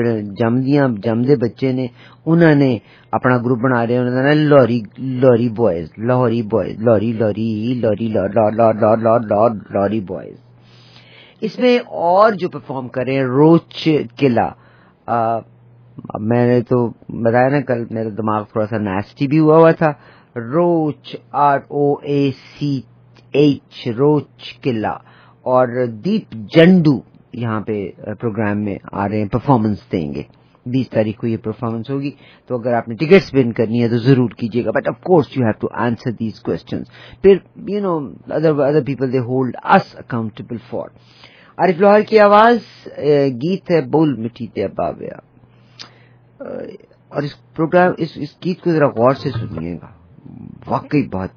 ਜੰਮਦੇ ਬੱਚੇ ਨੇ ਉਹਨਾਂ ਨੇ अपना ग्रुप बना रहे हैं, उन्होंने Lahori boys, Lahori boys, Lahori boys. इसमें और जो परफॉर्म कर रहे हैं रोच किला. मैंने तो बताया ना कल, मेरा दिमाग थोड़ा सा नास्टी भी हुआ था. रोच ROACH रोच किला और दीप जंडू यहाँ पे प्रोग्राम में आ रहे हैं, परफॉर्मेंस देंगे. 20 तारीख को ये परफॉर्मेंस होगी. तो अगर आपने टिकट्स विन करनी है तो जरूर कीजिएगा. But of course you have to answer these questions. फिर you know other people they hold us accountable for. Arif Lohar की आवाज, गीत है बोल मिठी ते बाबया. और इस प्रोग्राम इस गीत को जरा गौर से सुनिएगा, वाकई बहुत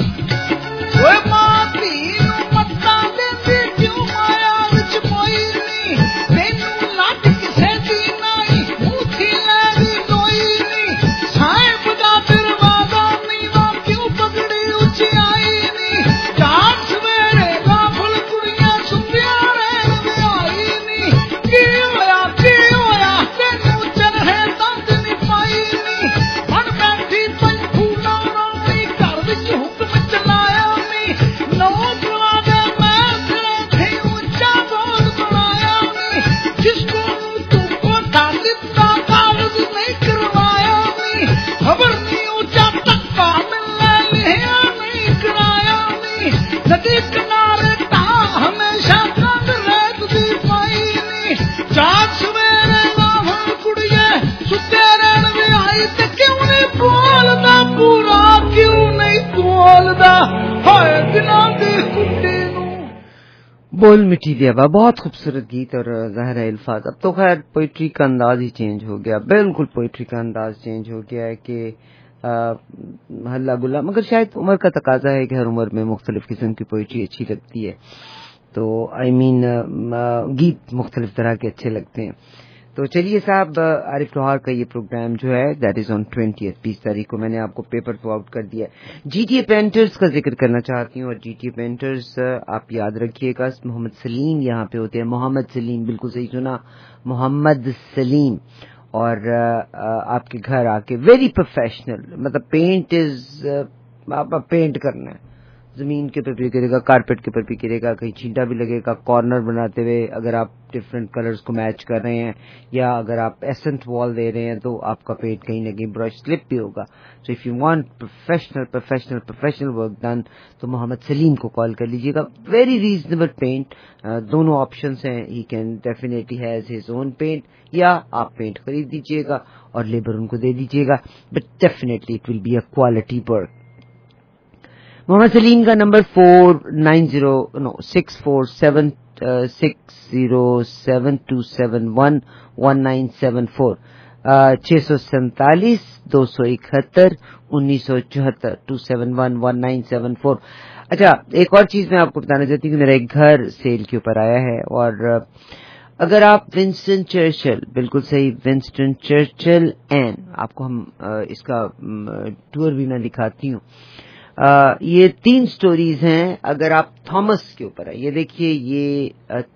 मां धी नूं मत्ता देंदी क्यों माया विच मोई बोल मिट्टी दिया बा, बहुत खूबसूरत गीत और ज़ाहिर है अल्फाज। अब तो खैर पोइट्री का अंदाज ही चेंज हो गया, बिल्कुल पोइट्री का अंदाज चेंज हो गया है कि हल्ला गुल्ला, मगर शायद उम्र का तकाजा है कि हर उम्र में मुख्तलिफ किस्म की पोइट्री अच्छी लगती है। तो आई मीन गीत मुख्तलिफ तरह के अच्छे लगते हैं। तो चलिए साहब, आरिफ लोहार का ये प्रोग्राम जो है दैट इज ऑन 20 तारीख को मैंने आपको पेपर तो आउट कर दिया है। जीटीए पेंटर्स का जिक्र करना चाहती हूँ, और जीटीए पेंटर्स आप याद रखिएगा, मोहम्मद सलीम यहाँ पे होते हैं। मोहम्मद सलीम, बिल्कुल सही सुना, मोहम्मद सलीम। और आपके घर आके वेरी प्रोफेशनल, मतलब पेंट इज आप पेंट करना है, जमीन के ऊपर भी गिरेगा, कारपेट के ऊपर भी गिरेगा, कहीं छींटा भी लगेगा, कॉर्नर बनाते हुए अगर आप डिफरेंट कलर्स को मैच कर रहे हैं, या अगर आप एसेंट वॉल दे रहे हैं तो आपका पेंट कहीं न कहीं ब्रश स्लिप भी होगा। So if you want professional work done तो मोहम्मद सलीम को कॉल कर लीजिएगा। वेरी रीजनेबल पेंट, दोनों ऑप्शंस हैं, he can definitely has his own paint, या आप पेंट खरीद दीजिएगा और लेबर उनको दे दीजिएगा, but definitely it will be a quality work. Mohammad Salim का नंबर 64727211974 647-271-1974 271-1974। अच्छा, एक और चीज मैं आपको बताना चाहती हूँ कि मेरा एक घर सेल के ऊपर आया है, और अगर आप विंस्टन चर्चिल, बिल्कुल सही, विंस्टन चर्चिल एन, आपको हम इसका टूर भी मैं दिखाती हूँ। ये 3 स्टोरीज हैं। अगर आप थॉमस के ऊपर है, ये देखिए, ये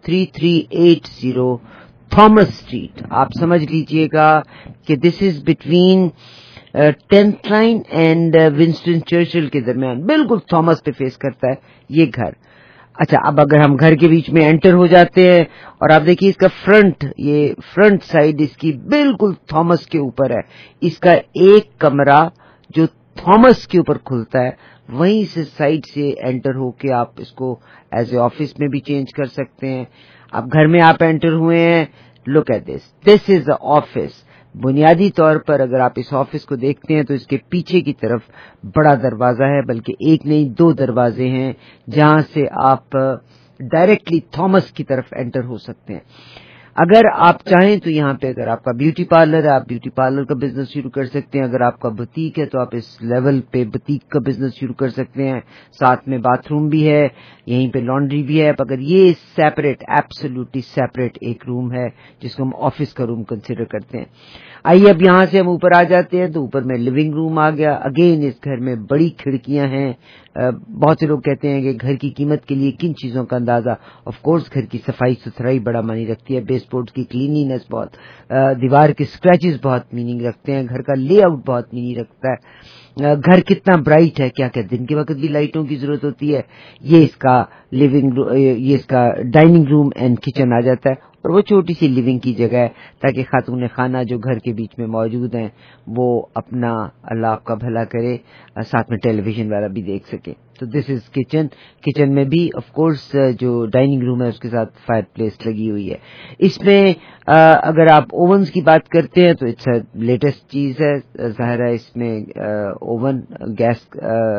3380 थॉमस स्ट्रीट, आप समझ लीजिएगा कि this is between 10th line and Winston Churchill के दरमियान, बिल्कुल थॉमस पे फेस करता है ये घर। अच्छा, अब अगर हम घर के बीच में एंटर हो जाते हैं, और आप देखिए इसका फ्रंट, ये फ्रंट साइड इसकी बिल्कुल थॉमस के ऊपर है। इसका एक कमरा जो थॉमस के ऊपर खुलता है, वहीं से साइड से एंटर होके आप इसको एज ए ऑफिस में भी चेंज कर सकते हैं। अब घर में आप एंटर हुए हैं, look at this is a office. बुनियादी तौर पर अगर आप इस ऑफिस को देखते हैं तो इसके पीछे की तरफ बड़ा दरवाजा है, बल्कि एक नहीं 2 दरवाजे हैं, जहां से आप डायरेक्टली थॉमस की तरफ एंटर हो सकते हैं। अगर आप चाहें तो यहाँ पे अगर आपका ब्यूटी पार्लर है, आप ब्यूटी पार्लर का बिजनेस शुरू कर सकते हैं। अगर आपका बुटीक है तो आप इस लेवल पे बुटीक का बिजनेस शुरू कर सकते हैं। साथ में बाथरूम भी है, यहीं पे लॉन्ड्री भी है। अगर ये सेपरेट, एब्सोल्युटली सेपरेट एक रूम है जिसको हम ऑफिस का रूम कंसिडर करते हैं। आइए अब यहाँ से हम ऊपर आ जाते हैं, तो ऊपर में लिविंग रूम आ गया। अगेन इस घर में बड़ी खिड़कियां हैं। बहुत से लोग कहते हैं कि घर की कीमत के लिए किन चीजों का अंदाजा, ऑफ कोर्स घर की सफाई सुथराई बड़ा मानी रखती है, बेसबोर्ड की क्लीनिनेस बहुत, दीवार के स्क्रैचेस बहुत मीनिंग रखते हैं, घर का लेआउट बहुत मीनिंग रखता है, घर कितना ब्राइट है, क्या क्या दिन के वक्त भी लाइटों की जरूरत होती है। ये इसका ये इसका डाइनिंग रूम एंड किचन आ जाता है, और वो छोटी सी लिविंग की जगह है ताकि खातून खाना जो घर के बीच में मौजूद हैं वो अपना, अल्लाह आपका भला करे, साथ में टेलीविजन वाला भी देख सके। तो दिस इज किचन। किचन में भी ऑफ कोर्स जो डाइनिंग रूम है उसके साथ फायर प्लेस लगी हुई है। इसमें अगर आप ओवन्स की बात करते हैं तो इट्स लेटेस्ट चीज है, जाहिर है इसमें ओवन, गैस,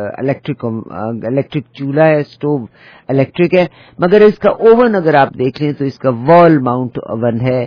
इलेक्ट्रिक चूल्हा है, स्टोव इलेक्ट्रिक है, मगर इसका ओवन अगर आप देख लें तो इसका वॉल माउंट ओवन है,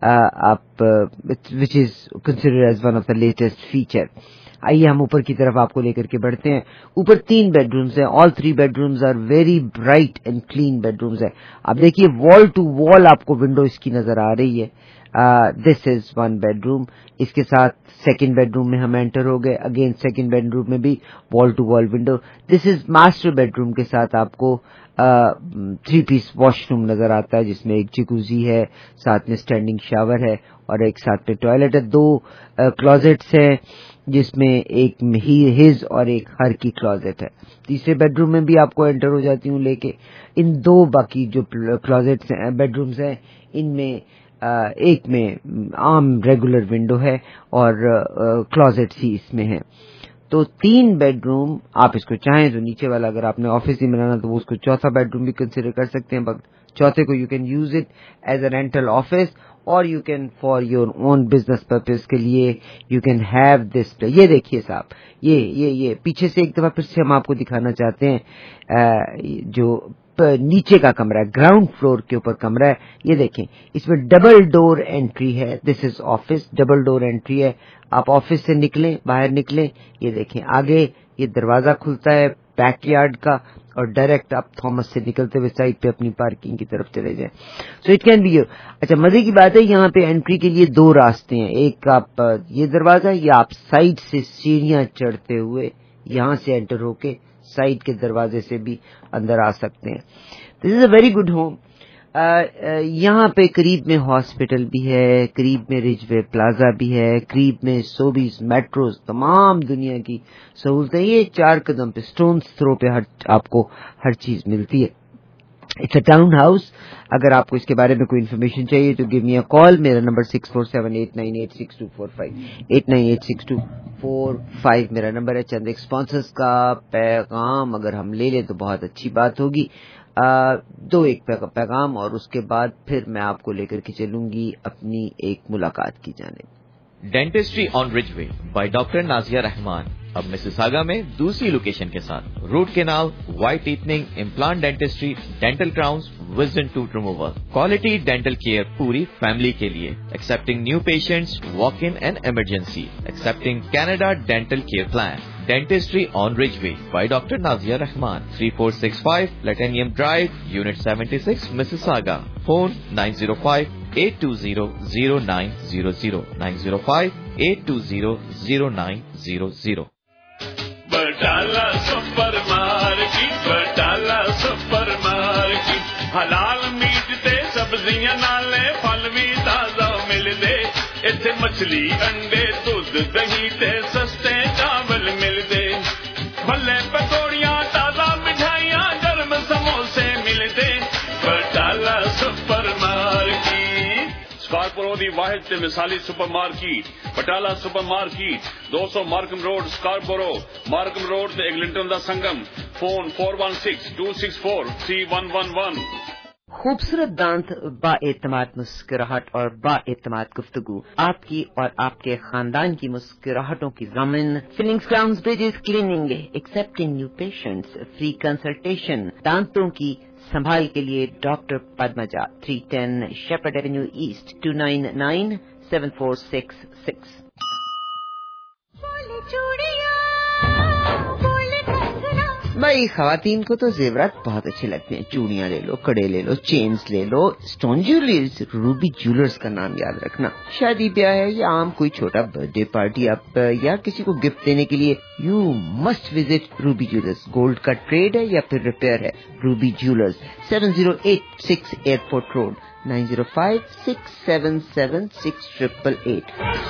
which is considered as one of the latest feature. आइए हम ऊपर की तरफ आपको लेकर के बढ़ते हैं। ऊपर 3 बेडरूम्स हैं, all 3 bedrooms are very bright and clean bedrooms है। आप देखिए वॉल टू वॉल आपको विंडो इसकी नजर आ रही है। This is 1 bedroom. इसके साथ सेकंड बेडरूम में हम एंटर हो गए। अगेन सेकंड बेडरूम में भी wall to wall window. This is master bedroom के साथ आपको 3 पीस वॉशरूम नजर आता है, जिसमें एक जकूजी है, साथ में स्टैंडिंग शावर है, और एक साथ में टॉयलेट है। 2 क्लोजेट्स हैं, जिसमें एक हिज और एक हर की क्लोजेट है। तीसरे बेडरूम में भी आपको एंटर हो जाती हूँ लेके। इन 2 बाकी जो क्लोजेट्स हैं, बेडरूम्स हैं, इनमें एक में आम रेगुलर विंडो है और क्लोजेट्स ही इसमें है। तो 3 बेडरूम, आप इसको चाहें तो नीचे वाला अगर आपने ऑफिस ही बनाना तो वो उसको चौथा बेडरूम भी कंसिडर कर सकते हैं, बट चौथे को you can use it as a rental office, और you can for your own business purpose के लिए यू कैन हैव दिस। ये देखिए साहब, ये पीछे से एक दफा फिर से हम आपको दिखाना चाहते हैं जो نیچے کا کمرہ ہے, گراؤنڈ فلور کے اوپر کمرہ ہے. یہ دیکھیں اس میں ڈبل ڈور انٹری ہے. This is office, double door entry ہے. آپ آفس سے نکلیں, باہر نکلیں, یہ دیکھیں آگے یہ دروازہ کھلتا ہے بیک یارڈ کا, اور ڈائریکٹ آپ تھامس سے نکلتے ہوئے سائڈ پہ اپنی پارکنگ کی طرف چلے جائیں. So it can be. اچھا مزے کی بات ہے یہاں پہ انٹری کے لیے 2 راستے ہیں. ایک آپ یہ دروازہ, یا آپ سائڈ سے سیڑھیاں چڑھتے ہوئے یہاں سے انٹر ہو کے سائڈ کے دروازے سے بھی اندر آ سکتے ہیں. This is a very good home. یہاں پہ قریب میں ہاسپٹل بھی ہے, قریب میں رج وے پلازا بھی ہے, قریب میں سوبیز میٹروز, تمام دنیا کی سہولتیں. یہ 4 قدم پہ, سٹونز تھرو پہ آپ کو ہر چیز ملتی ہے. It's a town house. اگر آپ کو اس کے بارے میں کوئی انفارمیشن چاہیے تو گیو می اے کال. میرا نمبر 6478986245 89862445 میرا نمبر ہے. چند ایک اسپانسرز کا پیغام اگر ہم لے لیں تو بہت اچھی بات ہوگی. 2 ایک پیغام, اور اس کے بعد پھر میں آپ کو لے کر کے چلوں گی اپنی ایک ملاقات کی جانب. Dentistry on Ridgeway by doctor Nazia Rahman اب مسیساگا میں دوسری لوکیشن کے ساتھ. Root canal, white teething, implant dentistry, dental crowns, wisdom tooth removal, quality dental care پوری فیملی کے لیے. Accepting new patients, walk in and emergency. Accepting Canada dental care plan. Dentistry on Ridgeway by Dr. Nazia Rahman, 3465 Platinum Drive, Unit 76, Mississauga. Phone 905-820-0900, 905-820-0900. Batala supermarket حلال meat تے سبزیاں نالے پھل بھی تازہ مل دے. ایتھے مچھلی, انڈے, دودھ, دہی تے سستے چاول مل دے. بھلے پکوڑیاں, تازہ مٹھائیاں, گرم سموسے مل دے. بٹالہ سپر مارکیٹ سکارپورو دی واحد تے مثالی supermarket. Batala supermarket 200 Markham road Scarborough, Markham road تے ایگلنٹن دا سنگم. فون 4162643111. خوبصورت دانت, با اعتماد مسکراہٹ اور با اعتماد گفتگو, آپ کی اور آپ کے خاندان کی مسکراہٹوں کی ضامن. Fillings crowns bridges cleaning, accepting new patients, free consultation. دانتوں کی سنبھال کے لیے doctor Padmaja, 310 Sheppard avenue east, 29974666. بھائی خواتین کو تو زیورات بہت اچھے لگتے ہیں. چوڑیاں لے لو, کڑے لے لو, چینز لے لو. اسٹون جیولرز, روبی جیولرز کا نام یاد رکھنا. شادی بیاہ ہے یا عام کوئی چھوٹا برتھ ڈے پارٹی آپ یا کسی کو گفٹ دینے کے لیے, you must visit Ruby jewellers. Gold کا ٹریڈ ہے یا پھر ریپیئر ہے, Ruby jewellers, 7086 airport road, 9056776888.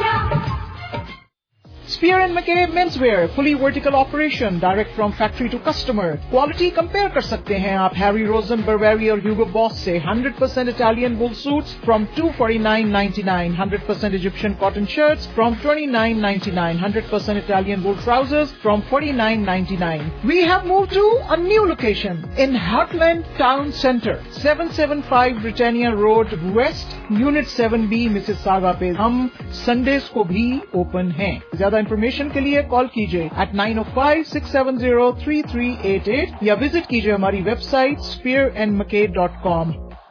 Spear & McKay Menswear, fully vertical operation, direct from factory to customer. Quality compare kar sakte hain aap Harry Rosen, Burberry और Hugo Boss से. 100% Italian wool suits from $249.99. 100% Egyptian cotton shirts from $29.99. 100% Italian wool trousers from $49.99. We have moved to a new location in Heartland Town Center, 775 Britannia Road West, Unit 7B, Mississauga पे. हम Sundays को भी open हैं. زیادہ information کے لیے کال کیجیے at 905-670-3388 یا وزٹ کیجیے ہماری ویب سائٹ spearandmckay.com.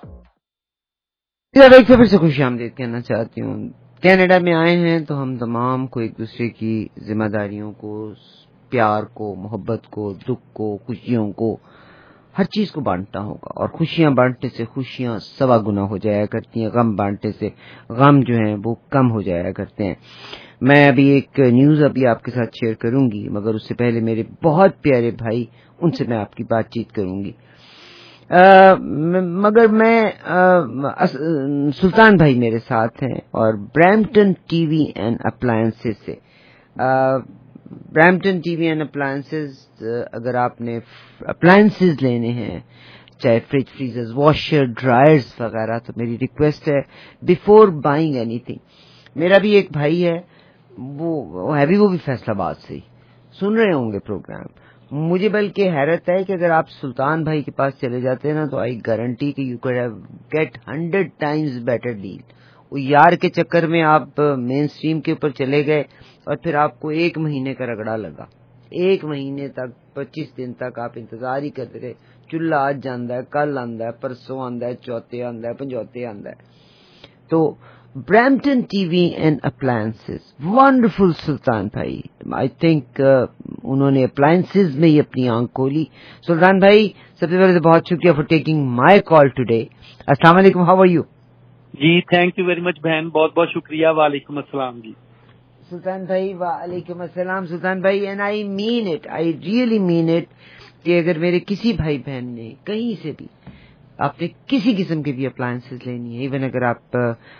ایک پھر سے خوش آمدید کہنا چاہتی ہوں. کینیڈا میں آئے ہیں تو ہم تمام کو ایک دوسرے کی ذمہ داریوں کو, پیار کو, محبت کو, دکھ کو, خوشیوں کو, ہر چیز کو بانٹنا ہوگا. اور خوشیاں بانٹنے سے خوشیاں 100 گنا ہو جایا کرتی ہیں, غم بانٹنے سے غم جو ہیں وہ کم ہو جایا کرتے ہیں. میں ابھی ایک نیوز آپ کے ساتھ شیئر کروں گی, مگر اس سے پہلے میرے بہت پیارے بھائی, ان سے میں آپ کی بات چیت کروں گی. مگر میں سلطان بھائی میرے ساتھ ہیں اور Brampton T V and appliances سے. Brampton T V and appliances, اگر آپ نے اپلائنسز لینے ہیں, چاہے فریج, فریزرز, واشر, ڈرائرز وغیرہ, تو میری ریکویسٹ ہے بیفور بائنگ اینی تھنگ. میرا بھی ایک بھائی ہے, وہ بھی فیصل آباد سے سن رہے ہوں گے پروگرام. مجھے بلکہ حیرت ہے کہ اگر آپ سلطان بھائی کے پاس چلے جاتے ہیں نا تو آئی گارنٹی کہ you could have get 100 times better deal. وہ یار کے چکر میں آپ مین سٹریم کے اوپر چلے گئے اور پھر آپ کو 1 مہینے کا رگڑا لگا. 1 مہینے تک, 25 دن تک آپ انتظار ہی کرتے رہے, चूल्हा अज आंदा है, कल आंदा है, परसों आंदा है, चौथे आंदा है, पंजौथे आंदा है. तो Brampton TV and Appliances, wonderful सुल्तान भाई. I think उन्होंने appliances में ही अपनी आंख खोली. सुल्तान भाई, सबसे पहले तो बहुत शुक्रिया for taking my call today. अस्सलाम वालेकुम, how are you? जी थैंक यू वेरी मच बहन, बहुत बहुत शुक्रिया. वालेकुम अस्सलाम जी. सुल्तान भाई वालेकुम अस्सलाम. सुल्तान भाई, and I mean it, I really mean it, कि अगर मेरे किसी भाई बहन ने कहीं से भी आपने किसी किस्म की भी अप्लायंसेस लेनी है, इवन अगर आप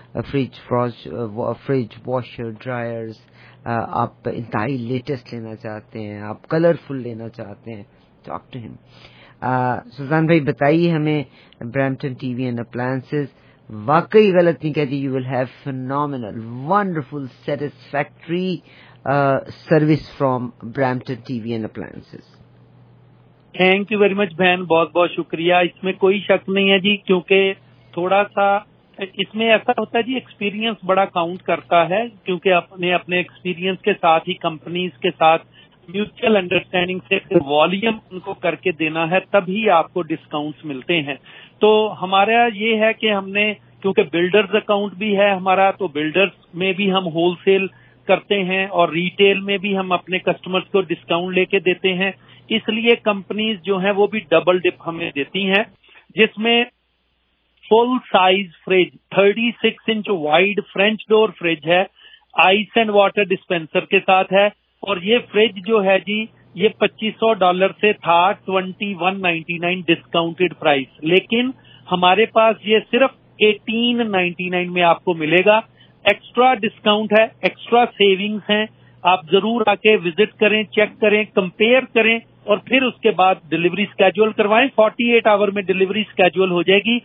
फ्रिज, वॉशर, ड्रायर्स, आप इंतहाई लेटेस्ट लेना चाहते हैं, आप कलरफुल लेना चाहते हैं, टॉक टू हिम. सुल्तान भाई बताइए हमें, ब्रैम्पटन टीवी एंड अप्लायंसेस वाकई गलत नहीं कहती. You will have phenomenal, wonderful, satisfactory service from Brampton TV and appliances. Thank you very much बहन, बहुत बहुत शुक्रिया. इसमें कोई शक नहीं है जी, क्योंकि थोड़ा सा इसमें ऐसा होता है जी, एक्सपीरियंस बड़ा काउंट करता है, क्योंकि अपने एक्सपीरियंस के साथ ही कंपनीज के साथ म्यूचुअल अंडरस्टैंडिंग से वॉल्यूम उनको करके देना है, तभी आपको डिस्काउंट्स मिलते हैं. तो हमारा ये है कि हमने, क्योंकि बिल्डर्स अकाउंट भी है हमारा, तो बिल्डर्स में भी हम होलसेल करते हैं और रिटेल में भी हम अपने कस्टमर्स को डिस्काउंट लेके देते हैं. इसलिए कंपनीज जो हैं वो भी डबल डिप हमें देती हैं, जिसमें full size fridge 36 inch wide French door fridge है, आइस एंड वाटर डिस्पेंसर के साथ है. और ये फ्रिज जो है जी, ये $2500 से था, 2199 डिस्काउंटेड प्राइस, लेकिन हमारे पास ये सिर्फ 1899 में आपको मिलेगा. एक्स्ट्रा डिस्काउंट है, एक्स्ट्रा सेविंग्स हैं. आप जरूर आके विजिट करें, चेक करें, कंपेयर करें और फिर उसके बाद डिलीवरी स्केड्यूल करवाएं. 48 आवर में डिलीवरी स्केड्यूल हो जाएगी.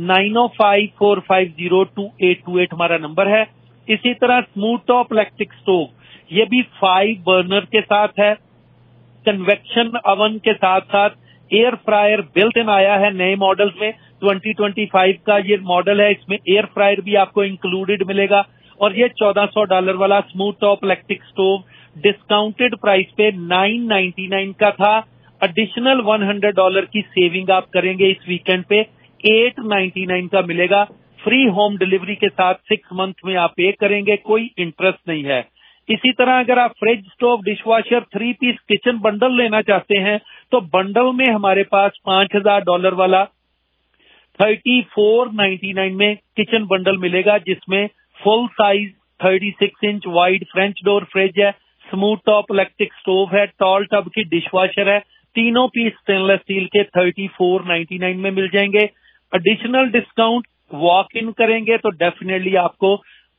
9054502828 हमारा नंबर है. इसी तरह स्मूथ टॉप इलेक्ट्रिक स्टोव, ये भी 5 बर्नर के साथ है, कन्वेक्शन अवन के साथ साथ एयर फ्रायर बिल्ट इन आया है नए मॉडल्स में. 2025 का ये मॉडल है, इसमें एयर फ्रायर भी आपको इंक्लूडेड मिलेगा. और ये $1400 वाला smooth top electric stove discounted price पे 999 का था. एडिशनल $100 की सेविंग आप करेंगे इस वीकेंड पे, 899 का मिलेगा. फ्री होम डिलीवरी के साथ 6 मंथ में आप पे करेंगे, कोई इंटरेस्ट नहीं है. इसी तरह अगर आप fridge, stove, dishwasher, 3 piece kitchen bundle लेना चाहते हैं, तो बंडल में हमारे पास $5000 वाला 3499 में किचन बंडल मिलेगा, जिसमें full size 36 inch wide French door fridge है, स्मूथ टॉप इलेक्ट्रिक स्टोव है, टॉल टब की डिशवॉशर है. तीनों पीस स्टेनलेस स्टील के 3499 में मिल जाएंगे. एडिशनल डिस्काउंट वॉक इन करेंगे तो डेफिनेटली आपको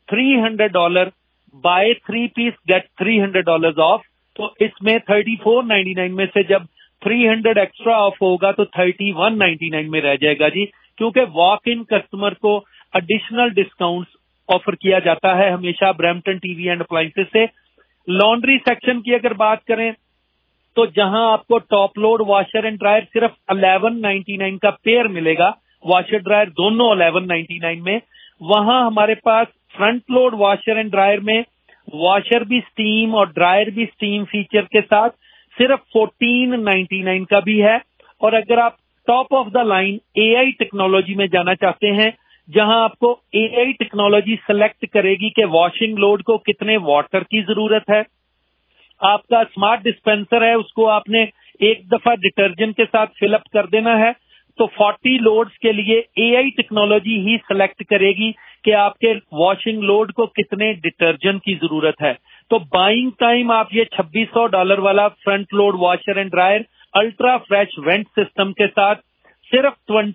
$300 बाय 3 पीस गेट $300 ऑफ. तो इसमें 3499 में से जब 300 एक्स्ट्रा ऑफ होगा तो 3199 में रह जाएगा जी, क्योंकि वॉक इन कस्टमर को एडिशनल डिस्काउंट्स ऑफर किया जाता है हमेशा ब्रैम्पटन टीवी एंड अप्लायंसेस से. लॉन्ड्री सेक्शन की अगर बात करें, तो जहां आपको top load washer and dryer सिर्फ 1199 का पेयर मिलेगा, वॉशर ड्रायर दोनों 1199 में, वहां हमारे पास front load washer and dryer में वॉशर भी स्टीम और ड्रायर भी स्टीम फीचर के साथ सिर्फ 1499 का भी है. और अगर आप top of the line AI technology में जाना चाहते हैं, जहां आपको एआई टेक्नोलॉजी सेलेक्ट करेगी कि वॉशिंग लोड को कितने वाटर की जरूरत है, आपका स्मार्ट डिस्पेंसर है उसको आपने एक दफा डिटर्जेंट के साथ फिलअप कर देना है, तो 40 लोड्स के लिए एआई टेक्नोलॉजी ही सेलेक्ट करेगी कि आपके वॉशिंग लोड को कितने डिटर्जेंट की जरूरत है. तो बाइंग टाइम आप ये $2600 वाला front load washer and dryer ultra fresh vent system के साथ सिर्फ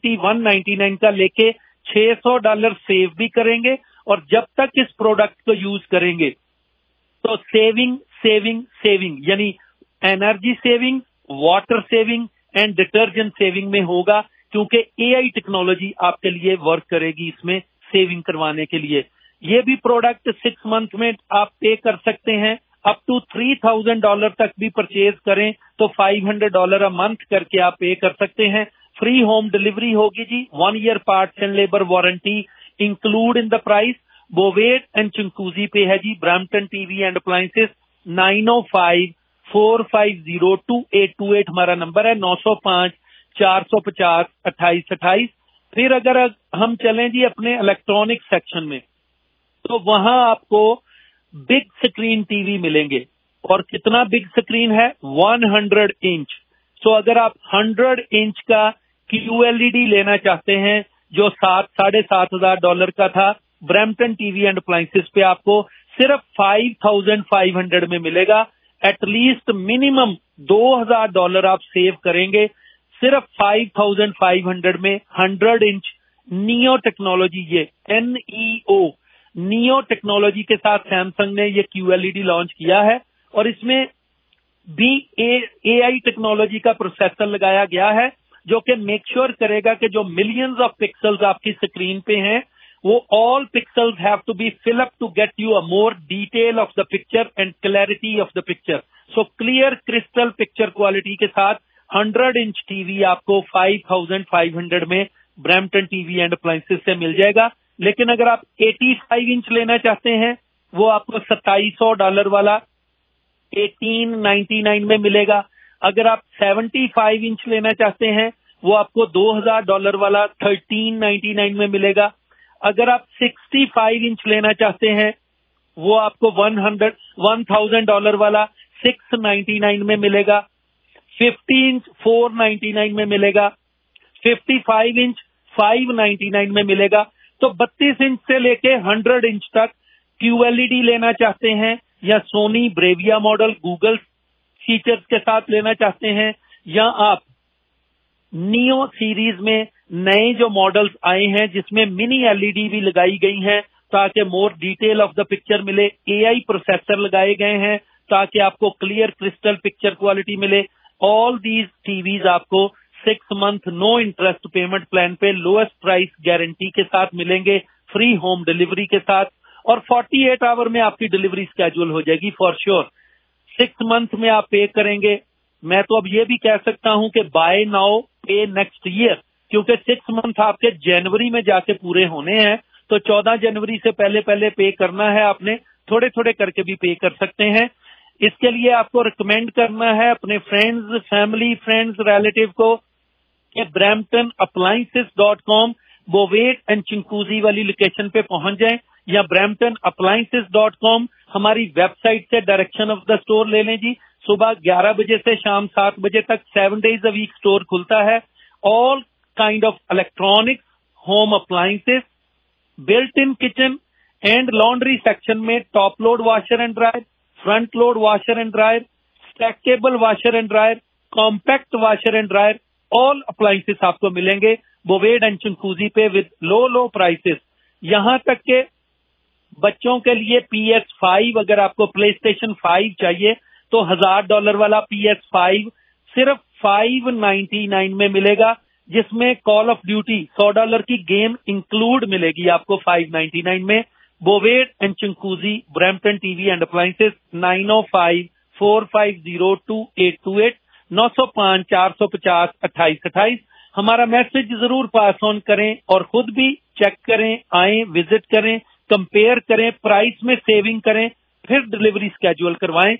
2199 का लेके $600 सेव भी करेंगे. और जब तक इस प्रोडक्ट को यूज करेंगे तो सेविंग सेविंग सेविंग, यानी energy saving, water saving and detergent saving में होगा, क्योंकि एआई टेक्नोलॉजी आपके लिए वर्क करेगी इसमें सेविंग करवाने के लिए. ये भी प्रोडक्ट 6 मंथ में आप पे कर सकते हैं. अप टू $3000 तक भी परचेज करें तो $500 अ मंथ करके आप पे कर सकते हैं. फ्री होम डिलीवरी होगी जी. 1 year parts and labour warranty include in the price. Bovaird and Chinguacousy पे है जी. ब्रैम्पटन टीवी एंड अप्लायंसेस 905-450-2828 हमारा नंबर है. 905 450 2828. پھر اگر ہم چلیں جی اپنے الیکٹرانک سیکشن میں تو وہاں آپ کو بگ اسکرین ٹی وی ملیں گے. اور کتنا بگ اسکرین ہے؟ 100 انچ. سو اگر آپ 100 انچ کا QLED لینا چاہتے ہیں جو $7,500 کا تھا، Brampton T V and appliances پہ آپ کو صرف 5500 میں ملے گا. ایٹ لیسٹ منیمم $2,000 آپ سیو کریں گے صرف 5500 میں. 100 انچ نیو ٹیکنالوجی، یہ NEO نیو ٹیکنالوجی کے ساتھ سیمسنگ نے یہ QLED لانچ کیا ہے. اور اس میں بھی AI ٹیکنالوجی کا پروسیسر لگایا گیا ہے جو کہ میک شور کرے گا کہ جو ملینز آف پکسلز آپ کی اسکرین پہ ہیں وہ all pixels have to be filled up to get you a more detail of the picture and clarity of the picture. So clear crystal picture quality کے ساتھ 100 انچ ٹی وی آپ کو 5500 میں Brampton T V and appliances سے مل جائے گا. لیکن اگر آپ 85 انچ لینا چاہتے ہیں وہ آپ کو $2700 والا 1899 میں ملے گا. اگر آپ 75 انچ لینا چاہتے ہیں وہ آپ کو $2000 والا 1399 میں ملے گا. اگر آپ 65 انچ لینا چاہتے ہیں وہ آپ کو $1000 والا 699 میں ملے گا. 50 انچ 499 میں ملے گا. 55 انچ 599 میں ملے گا. تو 32 انچ سے لے کے 100 انچ تک QLED لینا چاہتے ہیں یا Sony Bravia model Google features کے ساتھ لینا چاہتے ہیں یا آپ نیو سیریز میں نئے جو ماڈلز آئے ہیں جس میں منی LED بھی لگائی گئی ہیں تاکہ more detail of the picture ملے. AI پروسیسر لگائے گئے ہیں تاکہ آپ کو کلیئر کرسٹل پکچر کوالٹی ملے. آل دیز ٹی ویز آپ کو 6 month no interest payment plan پہ لوئسٹ پرائس گارنٹی کے ساتھ ملیں گے، فری ہوم ڈلیوری کے ساتھ. اور 48 آور میں آپ کی ڈلیوری اسکیجول ہو جائے گی فار شیور. 6 منتھ میں آپ پے کریں گے. میں تو اب یہ بھی کہہ سکتا ہوں کہ buy now pay next year, کیونکہ 6 منتھ آپ کے جنوری میں جا کے پورے ہونے ہیں. تو 14 جنوری سے پہلے پے کرنا ہے. آپ نے تھوڑے تھوڑے کر کے بھی پے کر سکتے ہیں. اس کے لیے آپ کو ریکمینڈ کرنا ہے اپنے فرینڈز، فیملی، فرینڈز، ریلیٹیو کو کہ bramptonappliances.com بوویٹ اینڈ چنکوزی والی لوکیشن پہ پہنچ جائیں یا bramptonappliances.com ہماری ویب سائٹ سے ڈائریکشن آف دا اسٹور لے لیں جی. صبح 11 بجے سے شام 7 بجے تک 7 days a week اسٹور کھلتا ہے. All kind of electronics, home appliances, built in kitchen and laundry section میں top load washer and dryer, front load washer and dryer, stackable washer and dryer, compact washer and dryer, all appliances آپ کو ملیں گے بوویڈ and چنکوزی پہ with love prices. یہاں تک کہ بچوں کے لیے PS5 اگر آپ کو پلے اسٹیشن 5 چاہیے تو $1000 والا PS5 صرف 599 میں ملے گا، جس میں کال آف ڈیوٹی $100 کی گیم انکلوڈ ملے گی آپ کو 599 میں. Bovaird and Chinguacousy, Brampton T V and appliances, 905-450-2828 905 450 2828. ہمارا میسج ضرور پاس آن کریں اور خود بھی چیک کریں، آئیں، وزٹ کریں، کمپیئر کریں، پرائس میں سیونگ کریں، پھر ڈلیوری اسکیجول کروائیں.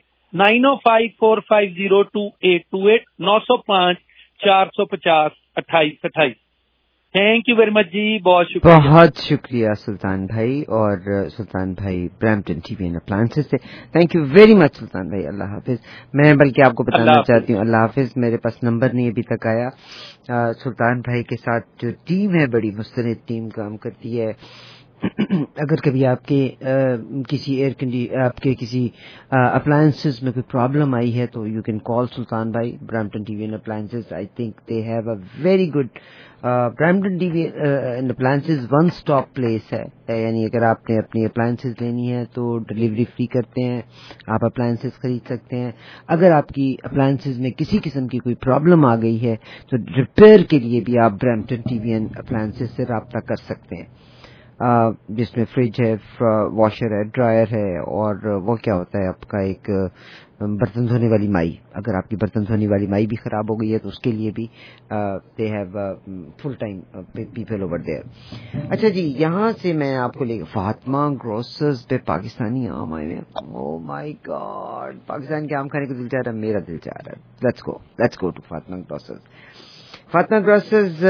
905-450-2828 905 450 2828. تھینک یو ویری مچ جی، بہت شکریہ. بہت شکریہ سلطان بھائی. اور سلطان بھائی Brampton T V and appliances سے thank you very much Sultan بھائی. اللہ حافظ. میں بلکہ آپ کو بتانا چاہتی ہوں، اللہ حافظ، میرے پاس نمبر نہیں ابھی تک آیا. سلطان بھائی کے ساتھ جو ٹیم ہے بڑی مستند ٹیم کام کرتی ہے. اگر کبھی آپ کے کسی آپ کے کسی اپلائنسز میں کوئی پرابلم آئی ہے تو یو کین کال سلطان بھائی Brampton T V and appliances. I think they have a very good Brampton T V and appliances one stop place ہے. یعنی اگر آپ نے اپنی اپلائنسز لینی ہے تو ڈلیوری فری کرتے ہیں، آپ اپلائنسز خرید سکتے ہیں. اگر آپ کی اپلائنسز میں کسی قسم کی کوئی پرابلم آ گئی ہے تو ریپیئر کے لیے بھی آپ Brampton T V and appliances سے رابطہ کر سکتے ہیں، جس میں فریج ہے، واشر ہے، ڈرائر ہے، اور وہ کیا ہوتا ہے آپ کا ایک برتن دھونے والی مائی. اگر آپ کی برتن دھونے والی مائی بھی خراب ہو گئی ہے تو اس کے لیے بھی they have full time people over there. اچھا جی، یہاں سے میں آپ کو لے کے فاطمہ گروسرز پہ پاکستانی آم آئے ہیں. او مائی گاڈ، پاکستان کے آم کھانے کو دل چاہ رہا ہے، میرا دل چاہ رہا ہے. Let's go to Fatima grocers. Fatima grocers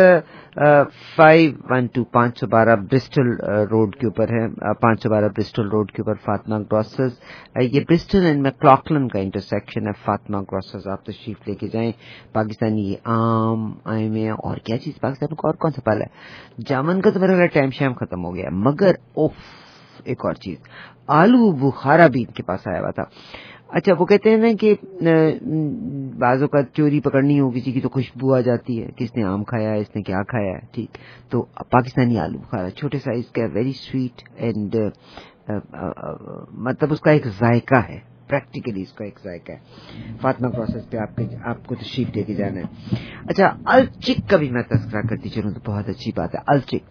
512 Bristol road के ऊपर है, 512 ब्रिस्टल रोड के ऊपर फातिमा क्रॉसेस। ये ब्रिस्टल एंड मैक्लॉकलन का इंटरसेक्शन है। फातिमा क्रॉसेस आप तशरीफ लेके जाएं। पाकिस्तानी आम आए में और क्या चीज पाकिस्तान को और कौन सा पाला है, जामन का तो मेरा टाइम शाम खत्म हो गया, मगर एक और चीज आलू बुखारा भी इनके पास आया हुआ था। अच्छा, वो कहते हैं ना कि बाजों का चोरी पकड़नी हो किसी की तो खुशबू आ जाती है, किसने आम खाया है, इसने क्या खाया है। ठीक, तो पाकिस्तानी आलू बुखारा छोटे साइज का, वेरी स्वीट एंड मतलब उसका एक जायका है, प्रैक्टिकली इसका एक जायका है। फातिमा क्रॉसेस पे आपको तशरीफ लेके जाना है। अच्छा, अलचिक का भी मैं तस्करा करती चलूं तो बहुत अच्छी बात है। अलचिक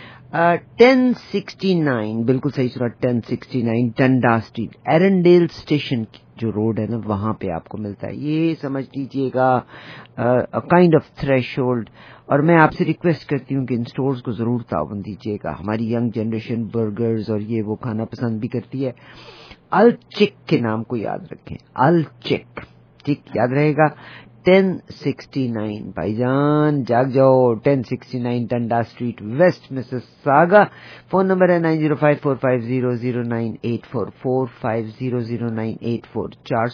1069, बिल्कुल सही सुना, 1069 डंडा स्ट्रीट, एरनडेल स्टेशन जो रोड है ना, वहां पे आपको मिलता है। ये समझ लीजिएगा काइंड ऑफ थ्रेशोल्ड। और मैं आपसे रिक्वेस्ट करती हूँ कि इन स्टोर्स को जरूर ताउन दीजिएगा। हमारी यंग जनरेशन बर्गर्स और ये वो खाना पसंद भी करती है। अलचिक के नाम को याद रखें, अलचिक, ठीक, याद रहेगा। 1069 भाईजान जाग जाओ, 1069 Dundas street, west Mississauga. Phone number है 9054500984, 45000984,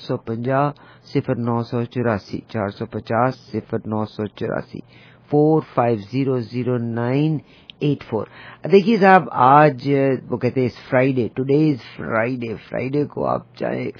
450-0984, 450-0984, 45000984। देखिए साहब, आज वो कहते हैं इस Friday, today is Friday, Friday को आप चाहे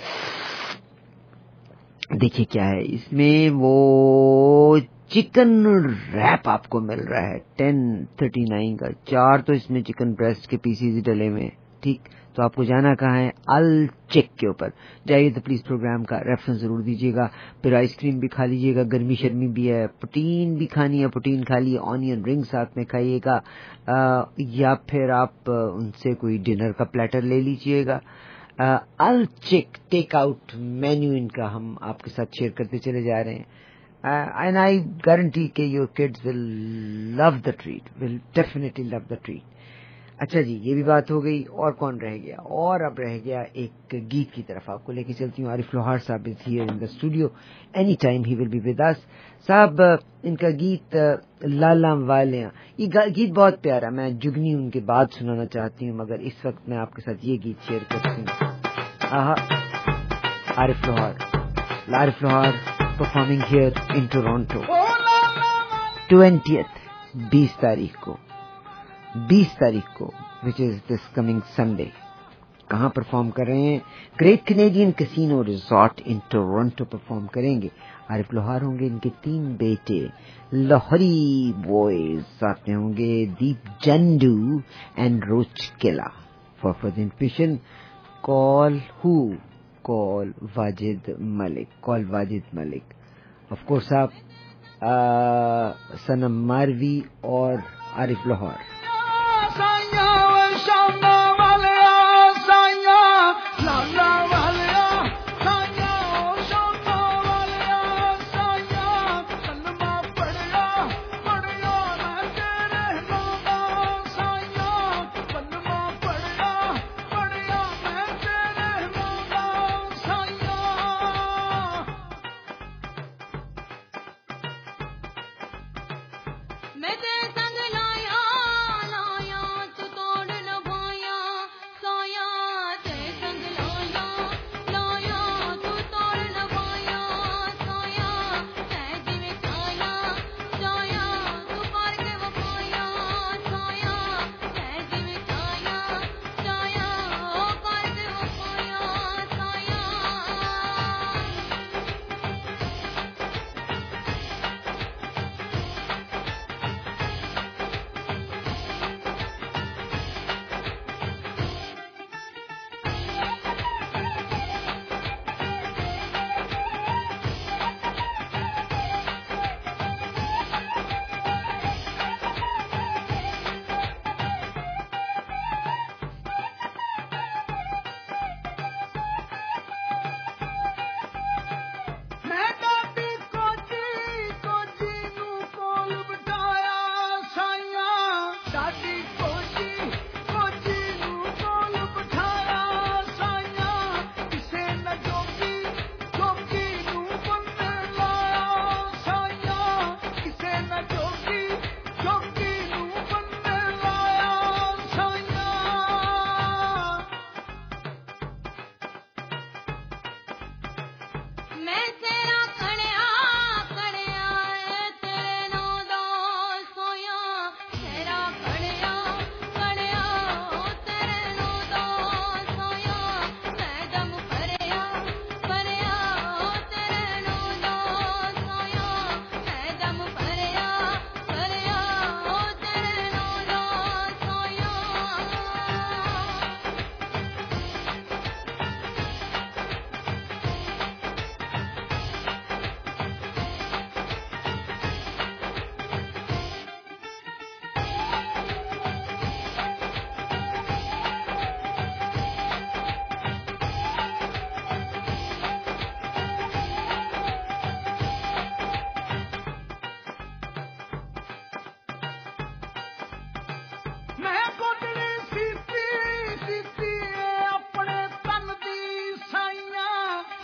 देखिए क्या है इसमें, वो चिकन रैप आपको मिल रहा है 1039 का। 4 तो इसमें चिकन ब्रेस्ट के पीसीज डले हुए हैं। ठीक, तो आपको जाना कहाँ है, अलचिक के ऊपर जाइए तो प्लीज प्रोग्राम का रेफरेंस जरूर दीजिएगा। फिर आइसक्रीम भी खा लीजिएगा, गर्मी शर्मी भी है, प्रोटीन भी खानी है, प्रोटीन खा लिए, ऑनियन रिंग साथ में खाइएगा, या फिर आप उनसे कोई डिनर का प्लेटर ले लीजिएगा। अलचिक टेक आउट मेन्यू इनका हम आपके साथ शेयर करते चले जा रहे हैं, एंड आई गारंटी कि your kids will love the treat, will definitely love the treat. अच्छा जी, ये भी बात हो गई, और कौन रह गया, और अब रह गया एक गीत की तरफ आपको लेके चलती हूँ। आरिफ लोहार साहब is here in the studio, any time he will be with us. साहब इनका गीत लाला वालियां, ये गीत बहुत प्यारा, मैं जुगनी उनके बाद सुनाना चाहती हूँ, मगर इस वक्त मैं आपके साथ ये गीत शेयर करती हूँ। आरिफ लोहार परफॉर्मिंग हियर इन टोरंटो, 20 तारीख को which is this coming Sunday. कहाँ परफॉर्म कर रहे हैं, great Canadian casino resort in Toronto perform करेंगे। आरिफ लोहार होंगे, इनके 3 बेटे लाहौरी बॉयज साथ में होंगे, Deep Jandu and Roach Killa. For further information call Wajid Malik. Of course आप सनम मारवी और आरिफ लोहार। मैं ते संग लाया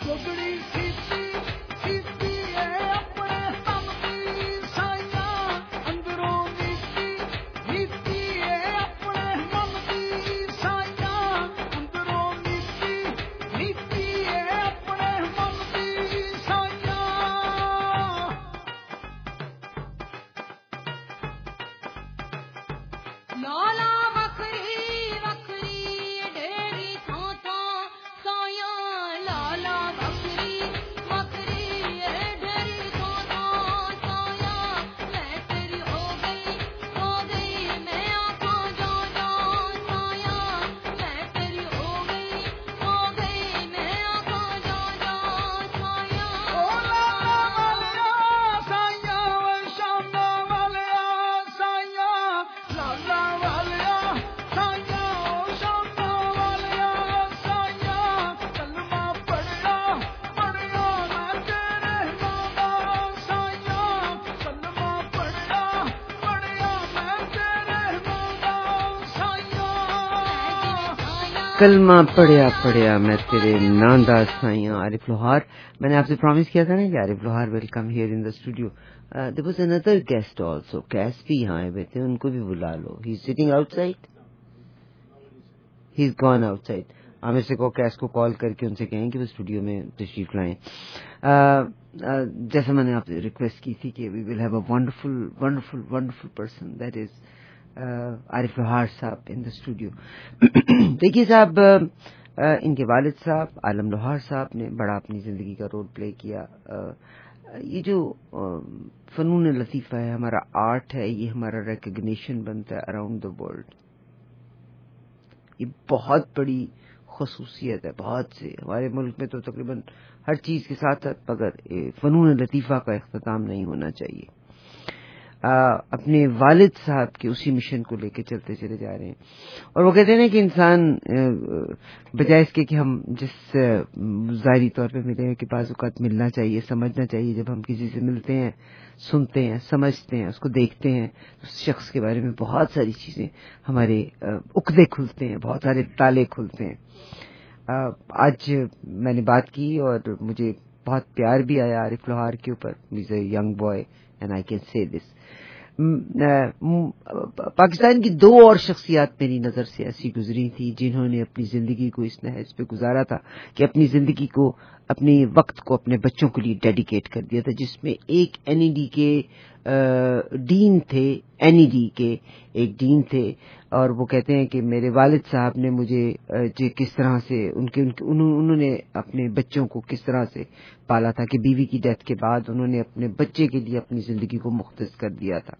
کلمہ پڑھیا پڑھیا میں تیرے ناندا سائیاں. عارف لوہار. میں نے آپ سے پرامس کیا تھا نا کہ Arif Lohar welcome here in the studio. There was another guest also. کیس بھی یہاں آئے ہوئے تھے, ان کو بھی بلا لو. He is sitting outside, he is gone outside. Aamir سے کو کیس کو کال کر کے ان سے کہیں کہ وہ اسٹوڈیو میں تشریف لائیں. جیسا میں نے آپ سے ریکویسٹ کی تھی کہ we will have a wonderful wonderful wonderful person, that is Arif Lohar صاحب ان دا اسٹوڈیو. دیکھیے صاحب, ان کے والد صاحب عالم لوہار صاحب نے بڑا اپنی زندگی کا رول پلے کیا. یہ جو فنون لطیفہ ہے, ہمارا آرٹ ہے, یہ ہمارا ریکگنیشن بنتا ہے اراؤنڈ دا ورلڈ. یہ بہت بڑی خصوصیت ہے. بہت سے ہمارے ملک میں تو تقریباً ہر چیز کے ساتھ ساتھ مگر فنون لطیفہ کا اختتام نہیں ہونا چاہیے. اپنے والد صاحب کے اسی مشن کو لے کے چلتے چلے جا رہے ہیں. اور وہ کہتے ہیں نا کہ انسان بجائے اس کے کہ ہم جس ظاہری طور پہ ملے ہیں کہ بعض اوقات ملنا چاہیے, سمجھنا چاہیے. جب ہم کسی سے ملتے ہیں, سنتے ہیں, سمجھتے ہیں, اس کو دیکھتے ہیں, اس شخص کے بارے میں بہت ساری چیزیں ہمارے عقدے کھلتے ہیں, بہت سارے تالے کھلتے ہیں. آج میں نے بات کی اور مجھے بہت پیار بھی آیا عارف لوہار کے اوپر. He is a young boy and I can say this. Pakistan کی دو اور شخصیات میری نظر سے ایسی گزری تھی جنہوں نے اپنی زندگی کو اس نحس پہ گزارا تھا کہ اپنی زندگی کو, اپنے وقت کو اپنے بچوں کے لیے ڈیڈیکیٹ کر دیا تھا. جس میں ایک این ای ڈی کے ڈین تھے, این ای ڈی کے ایک ڈین تھے, اور وہ کہتے ہیں کہ میرے والد صاحب نے مجھے کس طرح سے انہوں نے اپنے بچوں کو کس طرح سے پالا تھا کہ بیوی کی ڈیتھ کے بعد انہوں نے اپنے بچے کے لیے اپنی زندگی کو مختص کر دیا تھا.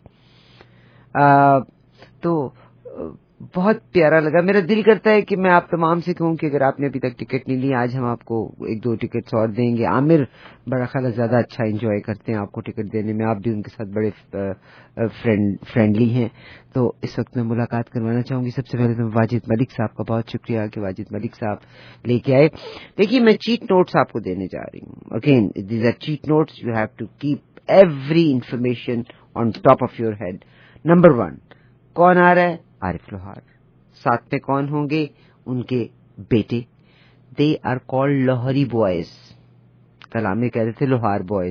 تو بہت پیارا لگا. میرا دل کرتا ہے کہ میں آپ تمام سے کہوں کہ اگر آپ نے ابھی تک ٹکٹ نہیں لی, آج ہم آپ کو 1-2 ٹکٹس اور دیں گے. عامر بڑا خیال زیادہ اچھا انجوائے کرتے ہیں آپ کو ٹکٹ دینے میں, آپ بھی ان کے ساتھ بڑے فرینڈلی ہیں. تو اس وقت میں ملاقات کروانا چاہوں گی. سب سے پہلے تو واجد ملک صاحب کا بہت شکریہ کہ واجد ملک صاحب لے کے آئے. دیکھیے میں چیٹ نوٹس آپ کو دینے جا رہی ہوں. Again these are cheat notes, you have to keep every information on top of your head. Number 1, کون آ رہا ہے؟ عارف لوہار. ساتھ میں کون ہوں گے؟ ان کے بیٹے. They are called Lahori boys. کل ہمیں کہہ رہے تھے Lohar boys,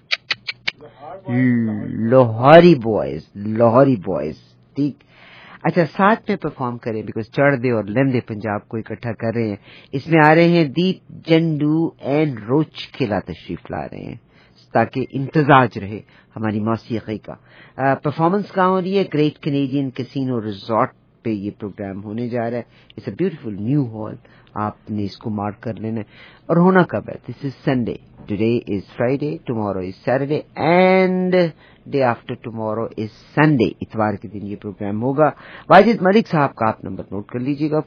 Lahori boys, Lahori boys. ٹھیک, اچھا ساتھ میں پرفارم کریں بیکاز چڑھ دے اور لہندے پنجاب کو اکٹھا کر رہے ہیں. اس میں آ رہے ہیں دیپ جنڈو اینڈ روچ کھیلا تشریف لا رہے ہیں تاکہ امتزاج رہے ہماری موسیقی کا. پرفارمنس کہاں ہو رہی ہے؟ گریٹ کینیڈین کیسینو ریزورٹ پہ یہ پروگرام ہونے جا رہا ہے. It's a beautiful new hall, آپ نے اس کو مارک کر لینا ہے. اور ہونا کب ہے؟ This is Sunday. Today is Friday, tomorrow is Saturday and day after tomorrow is Sunday. اتوار کے دن یہ پروگرام ہوگا. واجد ملک صاحب کا آپ نمبر نوٹ کر لیجیے گا,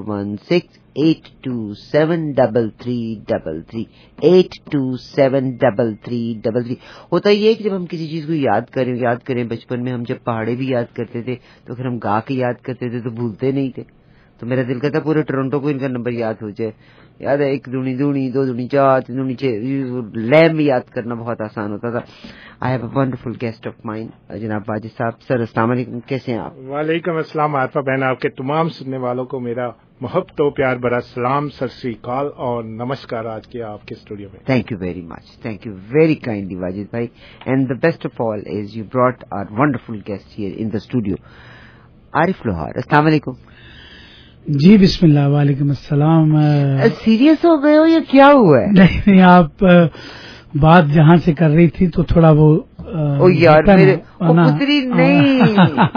4168273333 8273333. ہوتا یہ ہے کہ جب ہم کسی چیز کو یاد کریں, بچپن میں ہم جب پہاڑے بھی یاد کرتے تھے تو پھر ہم گا کے یاد کرتے تھے تو بھولتے نہیں تھے. تو میرا دل کرتا پورے ٹورنٹو کو ان کا نمبر یاد ہو جائے. یاد ہے 1 دونی 2 دونی 4 3 دونی 6 لے میں یاد کرنا بہت آسان ہوتا تھا. I have a wonderful guest of mind جناب واجد صاحب. سر السلام علیکم, کیسے ہیں آپ؟ وعلیکم السلام عارفہ بہن, آپ کے تمام سننے والوں کو میرا محبت و پیار بڑا سلام, ست سری اکال اور نمسکار آج کے آپ کے اسٹوڈیو میں. Thank you very much, thank you very kindly Wajid بھائی. And the best of all is you brought are wonderful guest here in the studio. Arif Lohar, السلام علیکم. جی بسم اللہ, وعلیکم السلام. سیریس ہو گئے ہو یا کیا ہوا ہے؟ نہیں, آپ بات جہاں سے کر رہی تھی تو تھوڑا وہ یار میرے پتری نہیں.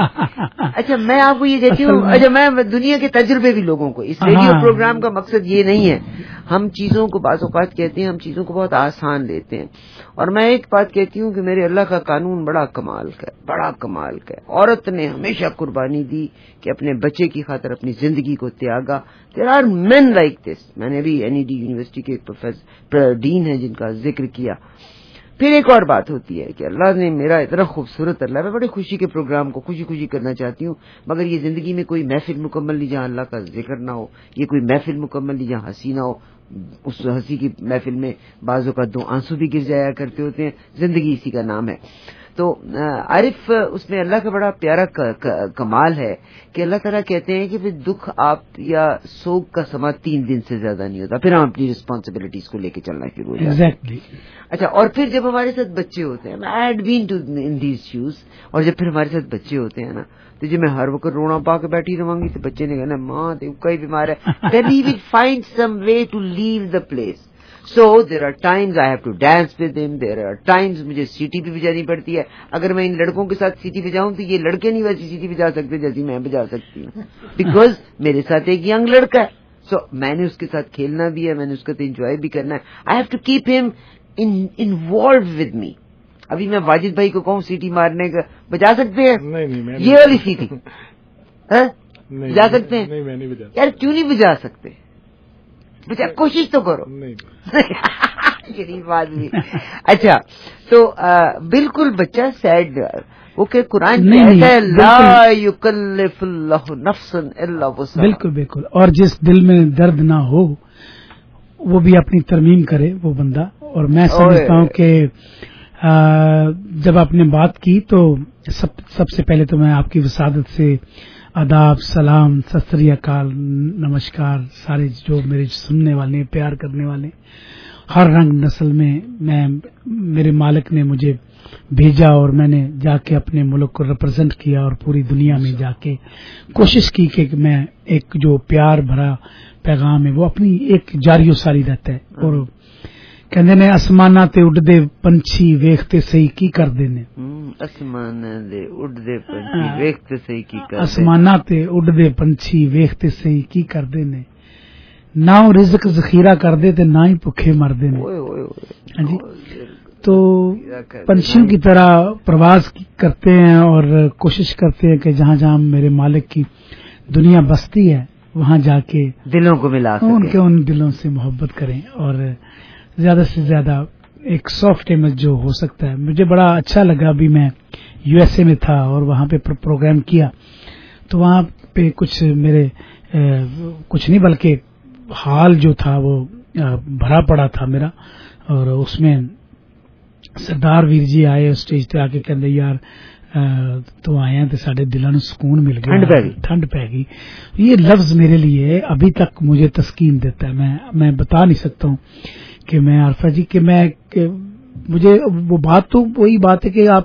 اچھا میں آپ کو یہ کہتی ہوں, اچھا میں دنیا کے تجربے بھی لوگوں کو, اس ریڈیو پروگرام کا مقصد یہ نہیں ہے. ہم چیزوں کو بعض اوقات کہتے ہیں, ہم چیزوں کو بہت آسان لیتے ہیں. اور میں ایک بات کہتی ہوں کہ میرے اللہ کا قانون بڑا کمال کا ہے, بڑا کمال کا ہے. عورت نے ہمیشہ قربانی دی کہ اپنے بچے کی خاطر اپنی زندگی کو تیاگا. There are main like this. میں نے ابھی NED یونیورسٹی کے پروفیسر ڈین ہیں جن کا ذکر کیا. پھر ایک اور بات ہوتی ہے کہ اللہ نے میرا اتنا خوبصورت, اللہ میں بڑی خوشی کے پروگرام کو خوشی کرنا چاہتی ہوں, مگر یہ زندگی میں کوئی محفل مکمل نہیں جہاں اللہ کا ذکر نہ ہو, یہ کوئی محفل مکمل نہیں جہاں ہنسی نہ ہو. اس ہنسی کی محفل میں بعض اوقات 2 آنسو بھی گر جایا کرتے ہوتے ہیں. زندگی اسی کا نام ہے. تو عارف, اس میں اللہ کا بڑا پیارا کمال ہے کہ اللہ تعالیٰ کہتے ہیں کہ دکھ آپ یا سوگ کا سما 3 دن سے زیادہ نہیں ہوتا, پھر ہم اپنی رسپانسبلٹیز کو لے کے چلنا شروع ہو جاتے ہیں. اچھا, اور پھر جب ہمارے ساتھ بچے ہوتے ہیں, I had been to in these shoes, اور جب پھر ہمارے ساتھ بچے ہوتے ہیں نا, تو جب میں ہر وقت رونا پا کے بیٹھی رہوں گی تو بچے نے کہنا ماں تو کوئی بیمار ہے, then he will find some way to leave the place. So there are times I have to dance with him, there are times مجھے سیٹی بھی بجانی پڑتی ہے. اگر میں ان لڑکوں کے ساتھ سیٹی بجاؤں تو یہ لڑکے نہیں ویسی سیٹی بجا سکتے جیسی میں بجا سکتی ہوں, بیکاز میرے ساتھ ایک ینگ لڑکا ہے. سو میں نے اس کے ساتھ کھیلنا بھی ہے, میں نے اس کو انجوائے بھی کرنا ہے. I have to keep him involved with me. ابھی میں واجد بھائی کو کہوں سیٹی مارنے کا, بجا سکتے ہیں؟ نہیں, یہ والی سیٹی بجا سکتے ہیں؟ نہیں, میں نہیں بجا. یار کیوں نہیں بجا سکتے؟ بچہ کوشش تو کرو. بات بھی. اچھا, تو بالکل بچہ سیڈ, وہ کہ قرآن کہتا ہے لا یکلف اللہ نفسا الا وسعہا. بالکل. اور جس دل میں درد نہ ہو وہ بھی اپنی ترمیم کرے وہ بندہ. اور میں سمجھتا ہوں کہ جب آپ نے بات کی تو سب سے پہلے تو میں آپ کی وسادت سے آداب, سلام, ست سری اکال, نمسکار سارے جو میرے سننے والے, پیار کرنے والے, ہر رنگ نسل میں میرے مالک نے مجھے بھیجا اور میں نے جا کے اپنے ملک کو ریپرزینٹ کیا اور پوری دنیا میں جا کے کوشش کی کہ میں ایک جو پیار بھرا پیغام ہے وہ اپنی ایک جاری و ساری رہتا ہے. اور کہندے نے آسماناں تے اڈدے پنچھی ویکھتے صحیح کی کردے نے, آسماناں تے اڈدے پنچھی ویکھتے صحیح کی کردے, آسماناں تے اڈدے پنچھی ویکھتے صحیح کی کردے نے, نہ رزق ذخیرہ کردے تے نہ ہی بھوکے مردے نے. ہاں جی, تو پنچھیوں کی طرح پرواز کرتے ہیں اور کوشش کرتے ہیں کہ جہاں جہاں میرے مالک کی دنیا بستی ہے وہاں جا کے دلوں کو ملا سکیں, ان دلوں سے محبت کریں اور زیادہ سے زیادہ ایک سافٹ امیج جو ہو سکتا ہے. مجھے بڑا اچھا لگا, ابھی میں USA میں تھا اور وہاں پہ پروگرام کیا تو وہاں پہ کچھ میرے کچھ نہیں بلکہ حال جو تھا وہ بھرا پڑا تھا میرا, اور اس میں سردار ویر جی آئے اسٹیج پہ آ کے کہندے یار تو آئے ہیں تو سارے دلوں نوں سکون مل گیا, ٹھنڈ پی گئی. یہ لفظ میرے لیے ابھی تک مجھے تسکین دیتا ہے. میں بتا نہیں سکتا ہوں کہ میں عارفہ جی کہ مجھے وہ بات تو وہی بات ہے کہ آپ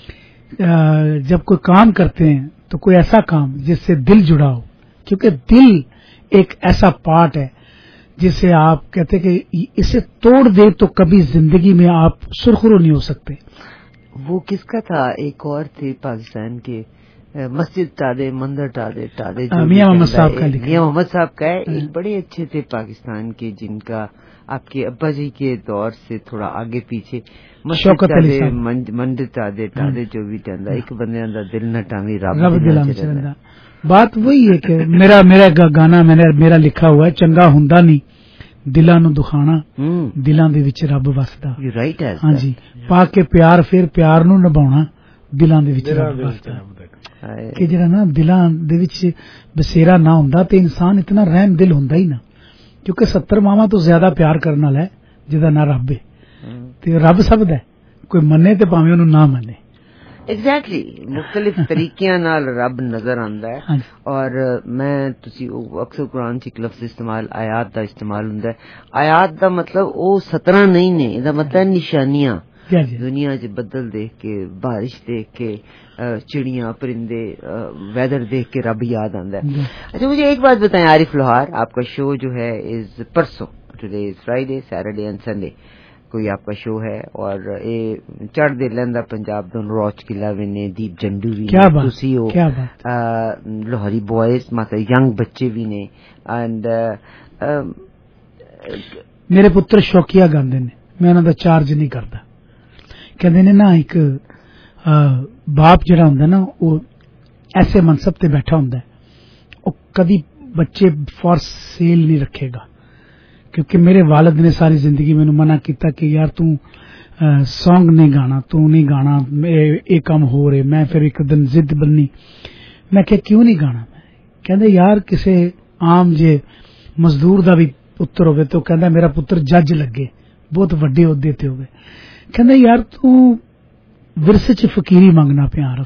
جب کوئی کام کرتے ہیں تو کوئی ایسا کام جس سے دل جڑا ہو, کیونکہ دل ایک ایسا پارٹ ہے جسے آپ کہتے کہ اسے توڑ دے تو کبھی زندگی میں آپ سرخرو نہیں ہو سکتے. وہ کس کا تھا؟ ایک اور تھے پاکستان کے, مسجد ٹادے مندر ٹادے میاں محمد صاحب کا, میاں محمد صاحب کا ہے. ایک بڑے اچھے تھے پاکستان کے جن کا آپ کے ابا جی کے دور سے تھوڑا آگے پیچھے شوکت علی صاحب منڈ ٹادے جو بھی ٹاندا, ایک بندے اندر دل نہ ٹانگی رب دل. بات وہی ہے کہ میرا گانا میرا لکھا ہوا ہے, چنگا ہوندا نہیں دلاں نوں دکھانا, دلاں دے وچ رب وسدا. ہاں جی, پا کے پیار پھر پیار نوں نبھاونا, دلاں دے وچ رب وسدا. ਕਿ ਜਿਹੜਾ ਨਾ ਦਿਲਾਂ ਦੇ ਵਿੱਚ ਬਸੇਰਾ ਨਾ ਹੁੰਦਾ ਤੇ ਇਨਸਾਨ ਇਤਨਾ ਰਹਿਮ ਦਿਲ ਹੁੰਦਾ ਹੀ ਨਾ, ਕਿਉਂਕਿ 70 ਮਾਵਾਂ ਤੋਂ ਜ਼ਿਆਦਾ ਪਿਆਰ ਕਰਨ ਵਾਲਾ ਹੈ ਜਿਹਦਾ ਨਾਂ ਰੱਬ ਹੈ, ਤੇ ਰੱਬ ਸਭ ਦਾ, ਕੋਈ ਮੰਨੇ ਤੇ ਭਾਵੇਂ ਉਹਨੂੰ ਨਾ ਮੰਨੇ। ਐਗਜ਼ੈਕਟਲੀ ਮੁਖਤਲਿਫ ਤਰੀਕਿਆਂ ਨਾਲ ਰੱਬ ਨਜ਼ਰ ਆਉਂਦਾ ਹੈ। ਔਰ ਮੈਂ ਤੁਸੀਂ ਅਕਸਰ ਕੁਰਾਨ ਚ ਇੱਕ ਲਫ਼ਜ਼ ਇਸਤੇਮਾਲ ਆਯਾਤ ਦਾ ਇਸਤੇਮਾਲ ਹੁੰਦਾ ਹੈ। ਆਯਾਤ ਦਾ ਮਤਲਬ ਉਹ 17 ਨਹੀਂ ਨੇ, ਇਹਦਾ ਮਤਲਬ ਨਿਸ਼ਾਨੀਆਂ। दुनिया च बदल देख के, बारिश देख के, चिड़िया परिंदे, वेदर देख के रब याद आता है। अच्छा मुझे एक बात बताएं आरिफ लोहार, आपका शो जो है इज परसों, today is Friday, Saturday and Sunday कोई आपका शो है, और ये चढ़ दे लैंदा पंजाब दोनों रोच किला भी ने, दीप जंडू भी ने, तुसी हो लोहारी बॉयज मतलब यंग बच्चे भी ने, एंड मेरे पुत्र शौकिया गांदे ने, मैं उन्हां दा चार्ज नहीं करता। कहते ने ना एक बाप जिहड़ा हुंदा ना वो ऐसे मनसब ते बैठा हुंदा है, वो कदी बच्चे फॉर सेल नहीं रखेगा, क्योंकि मेरे वालिद ने सारी जिंदगी मैनू मना किया कि यार तू सॉन्ग नहीं गाना, तू नहीं गाना, ये काम हो रहे। मैं फिर एक दिन जिद बनी, मैं क्या क्यों नहीं गाना? कहते यार किसी आम जे मजदूर दा भी पुत्र होवे तो कहता मेरा पुत्र जज लगे, बहुत वड्डे ओहदे ते होवे, कहते यार तू विरसे च फकीरी मंगना पिया आरफ,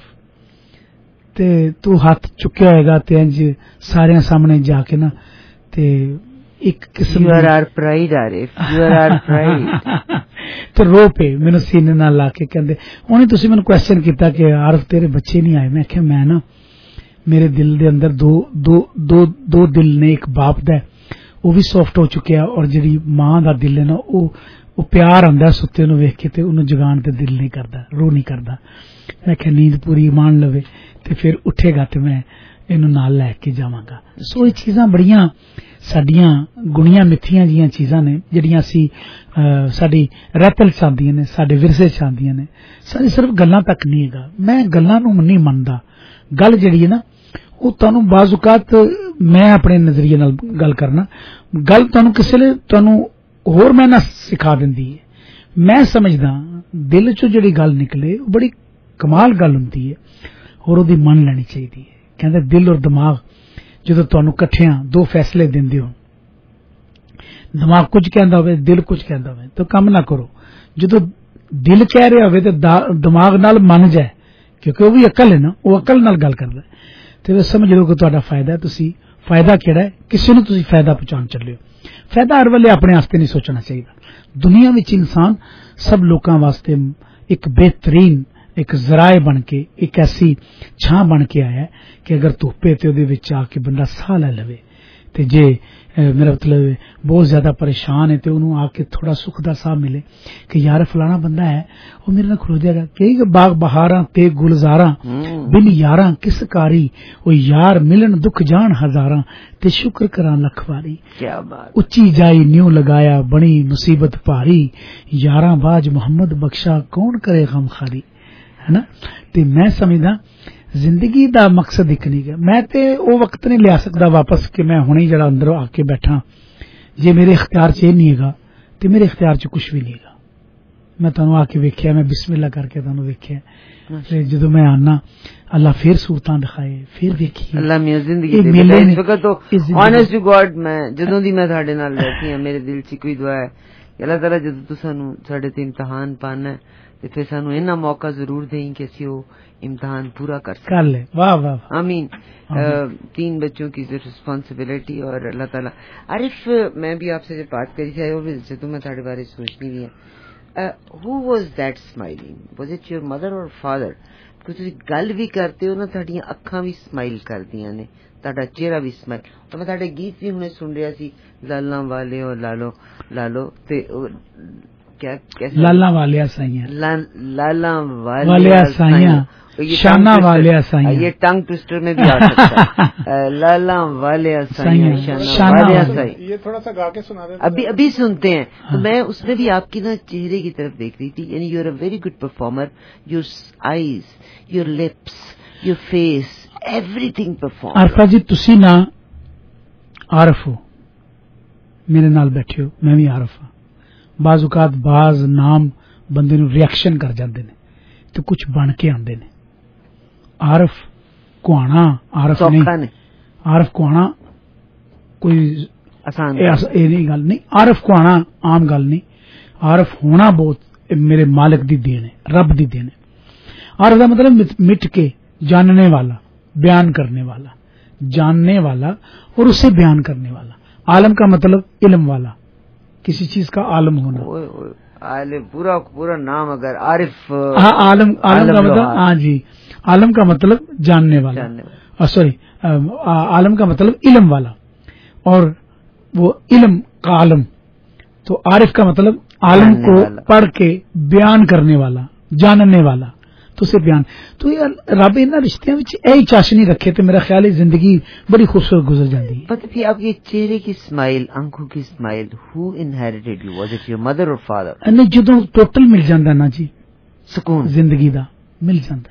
ते तू हाथ चुक्या होएगा ते इंज सारे सामने जाके ना ते एक किस्म You are our pride Arif, you are our pride। तो रो पे मैंने सीने नाल ला के कहते उन्हें तुसी मैंने क्वेश्चन किया कि आरफ तेरे बच्चे नहीं आए? मैं क्या मैं ना मेरे दिल दे अंदर दो दिल ने, एक बाप दा वो भी सॉफ्ट हो चुकिया, और जी मां दा दिल है ना वो प्यार आंदा सुते नूं वेख के ते उन्हें जगाण ते दिल नहीं करता, रूह नहीं करता। मैं क्या नींद पूरी मान लवे ते फिर उठेगा ते मैं इनू नाल लैके जावांगा। सो ये चीज़ां बड़ियां साडियां गुणियां मिठियां जिहियां चीज़ां ने जिहड़ियां असीं साडी रहतल च आंदियां ने, साडे विरसे च आंदियां ने। साडी सिर्फ गल्लां तक नहीं हैगा, मैं गल्लां नूं नहीं मनदा। गल जिहड़ी है ना वो तुहानूं बाज़ औकात मैं अपने नज़रिए नाल गल करना, गल तुहानूं किसी ले तुहानूं होर मैं ना सिखा दिंदी है। मैं समझदा दिल चों जिहड़ी गल निकले वो बड़ी कमाल गल हुंदी है, और ओहदी मन लैनी चाहिदी है। कहंदे दिल और दिमाग जदों तुहानूं इकट्ठियां दो फैसले दिंदे हो, दिमाग कुछ कहंदा होवे, दिल कुछ कहंदा होवे, तो काम ना करो। जदों दिल कह रहा होवे ते दिमाग नाल मन जाए, क्योंकि वो भी अकल है ना, वो अकल नाल गल करदा है, ते समझ लो कि तुहाडा फायदा है। तुसी फायदा केड़ा है, किसी नूं तुसी फायदा पहुंचाण चले हो। फायदा हर वेले अपने वास्ते नहीं सोचना चाहिए। दुनिया विच इंसान सब लोगों वास्ते एक बेहतरीन एक जराए बन के, एक ऐसी छां बन के आया है कि अगर धुप्पे ते उहदे विच आके बंदा साह लै लवे, ते जे मेरा मतलब बहुत ज्यादा परेशान है तो उन्होंने आके थोड़ा सुख दा साह मिले कि यार फलाना बंदा है वो मेरे नाल खड़ो जाएगा, कई बाग बहारां ते गुलजारां बिन यारां किस कारी, वो यार मिलन दुख जान हजारां ते शुक्र करां लख वारी। क्या बात। उच्ची जाई न्यू लगाया बनी मुसीबत भारी, यारां बाज मोहम्मद बख्शा कौन करे गम खारी, है ना। ते मैं समझदा जिंदगी दा मकसद एक नहीं है। मैं ते वो वक्त नहीं लिया सकता वापस कि मैं हुणे जरा अंदर आके बैठा, जे मेरे इख्तियार च नहीं हैगा ते मेरे इख्तियार च कुछ भी नहीं हैगा। मैं तुहानू आके वेख्या, मैं बिस्मिल्लाह करके तुहानू वेख्या, ते जदों मैं आना अल्लाह फिर सूरतां दिखाए, फिर वेखी अल्लाह मेरी जिंदगी दे। इस वक्त तो ऑनेस्ट टू गॉड मैं जदों दी मैं तुहाडे नाल बैठी हां, मेरे दिल च कोई दुआ है कि अल्लाह ताला जदों तू सानू साडे ते इम्तिहान पाना है ते फिर सानू इन्ना मौका जरूर दें कि असीं ओ इम्तिहान पूरा कर ले। वाह वाह आमीन। 3 बच्चों की रिस्पांसिबिलिटी और अल्लाह ताला। आरिफ मैं भी आपसे जब बात करी थी तो मैं थाड़े बारे सोचनी भी है, who was that smiling, was it your mother or father? कुछ गल भी करते हो ना ताड़ियां अखां भी स्माइल करदियां ने, ताड़ा चेहरा भी स्माइल। तो मैं ताड़े गीत भी हुणे सुन रहा सी, लाला वाले और लालो लालो ते क्या कैसे लाला वाले साइयां, लाला वाले साइयां, शाना वाले साइयां, ये टंग ट्विस्टर में भी आ सकता है। लाला वाले साइयां, शाना वाले साइयां। ये थोड़ा सा गा के सुना दे। अभी सुनते हैं। तो मैं उसमें भी आपकी ना चेहरे की तरफ देख रही थी, यानी you are a very good performer, your eyes, your lips, your face, everything perform. Arfa ji तुसी ना आरफ हो, मेरे नाल बैठे हो, मैं भी आरफ हां। बाज़ औकात बाज नाम बंदे नूं रिएक्शन कर जांदे ने ते कुछ बन के आंदे ने। आरफ कुआना आरफ नहीं, आरफ कुआना कोई आसान नहीं गल नहीं, आरफ कुआना आम गल नहीं, आरफ होना बहुत मेरे मालिक दी देन है, रब दी देन है। आरफ का मतलब मिट के जानने वाला, बयान करने वाला, जानने वाला और उसे बयान करने वाला। आलम का मतलब इल्म वाला, किसी चीज का आलम होना। पूरा नाम अगर आरिफ, हाँ आलम का मतलब, हाँ जी, आलम का मतलब जानने वाला, सॉरी आलम का मतलब इल्म वाला, और वो इल्म का आलम। तो आरिफ का मतलब आलम को पढ़ के बयान करने वाला, जानने वाला, तो उसे बयान। तो यार रब इन्हां रिश्तियां विच यही चाशनी रखे तो मेरा ख्याल है जिंदगी बड़ी खूबसूरत गुजर जाती है। पता भी आपके चेहरे की स्माइल, आंखों की smile, who inherited you, was it your mother or father? नहीं, जदों टोटल मिल जांदा ना जी सुकून जिंदगी दा मिल जांदा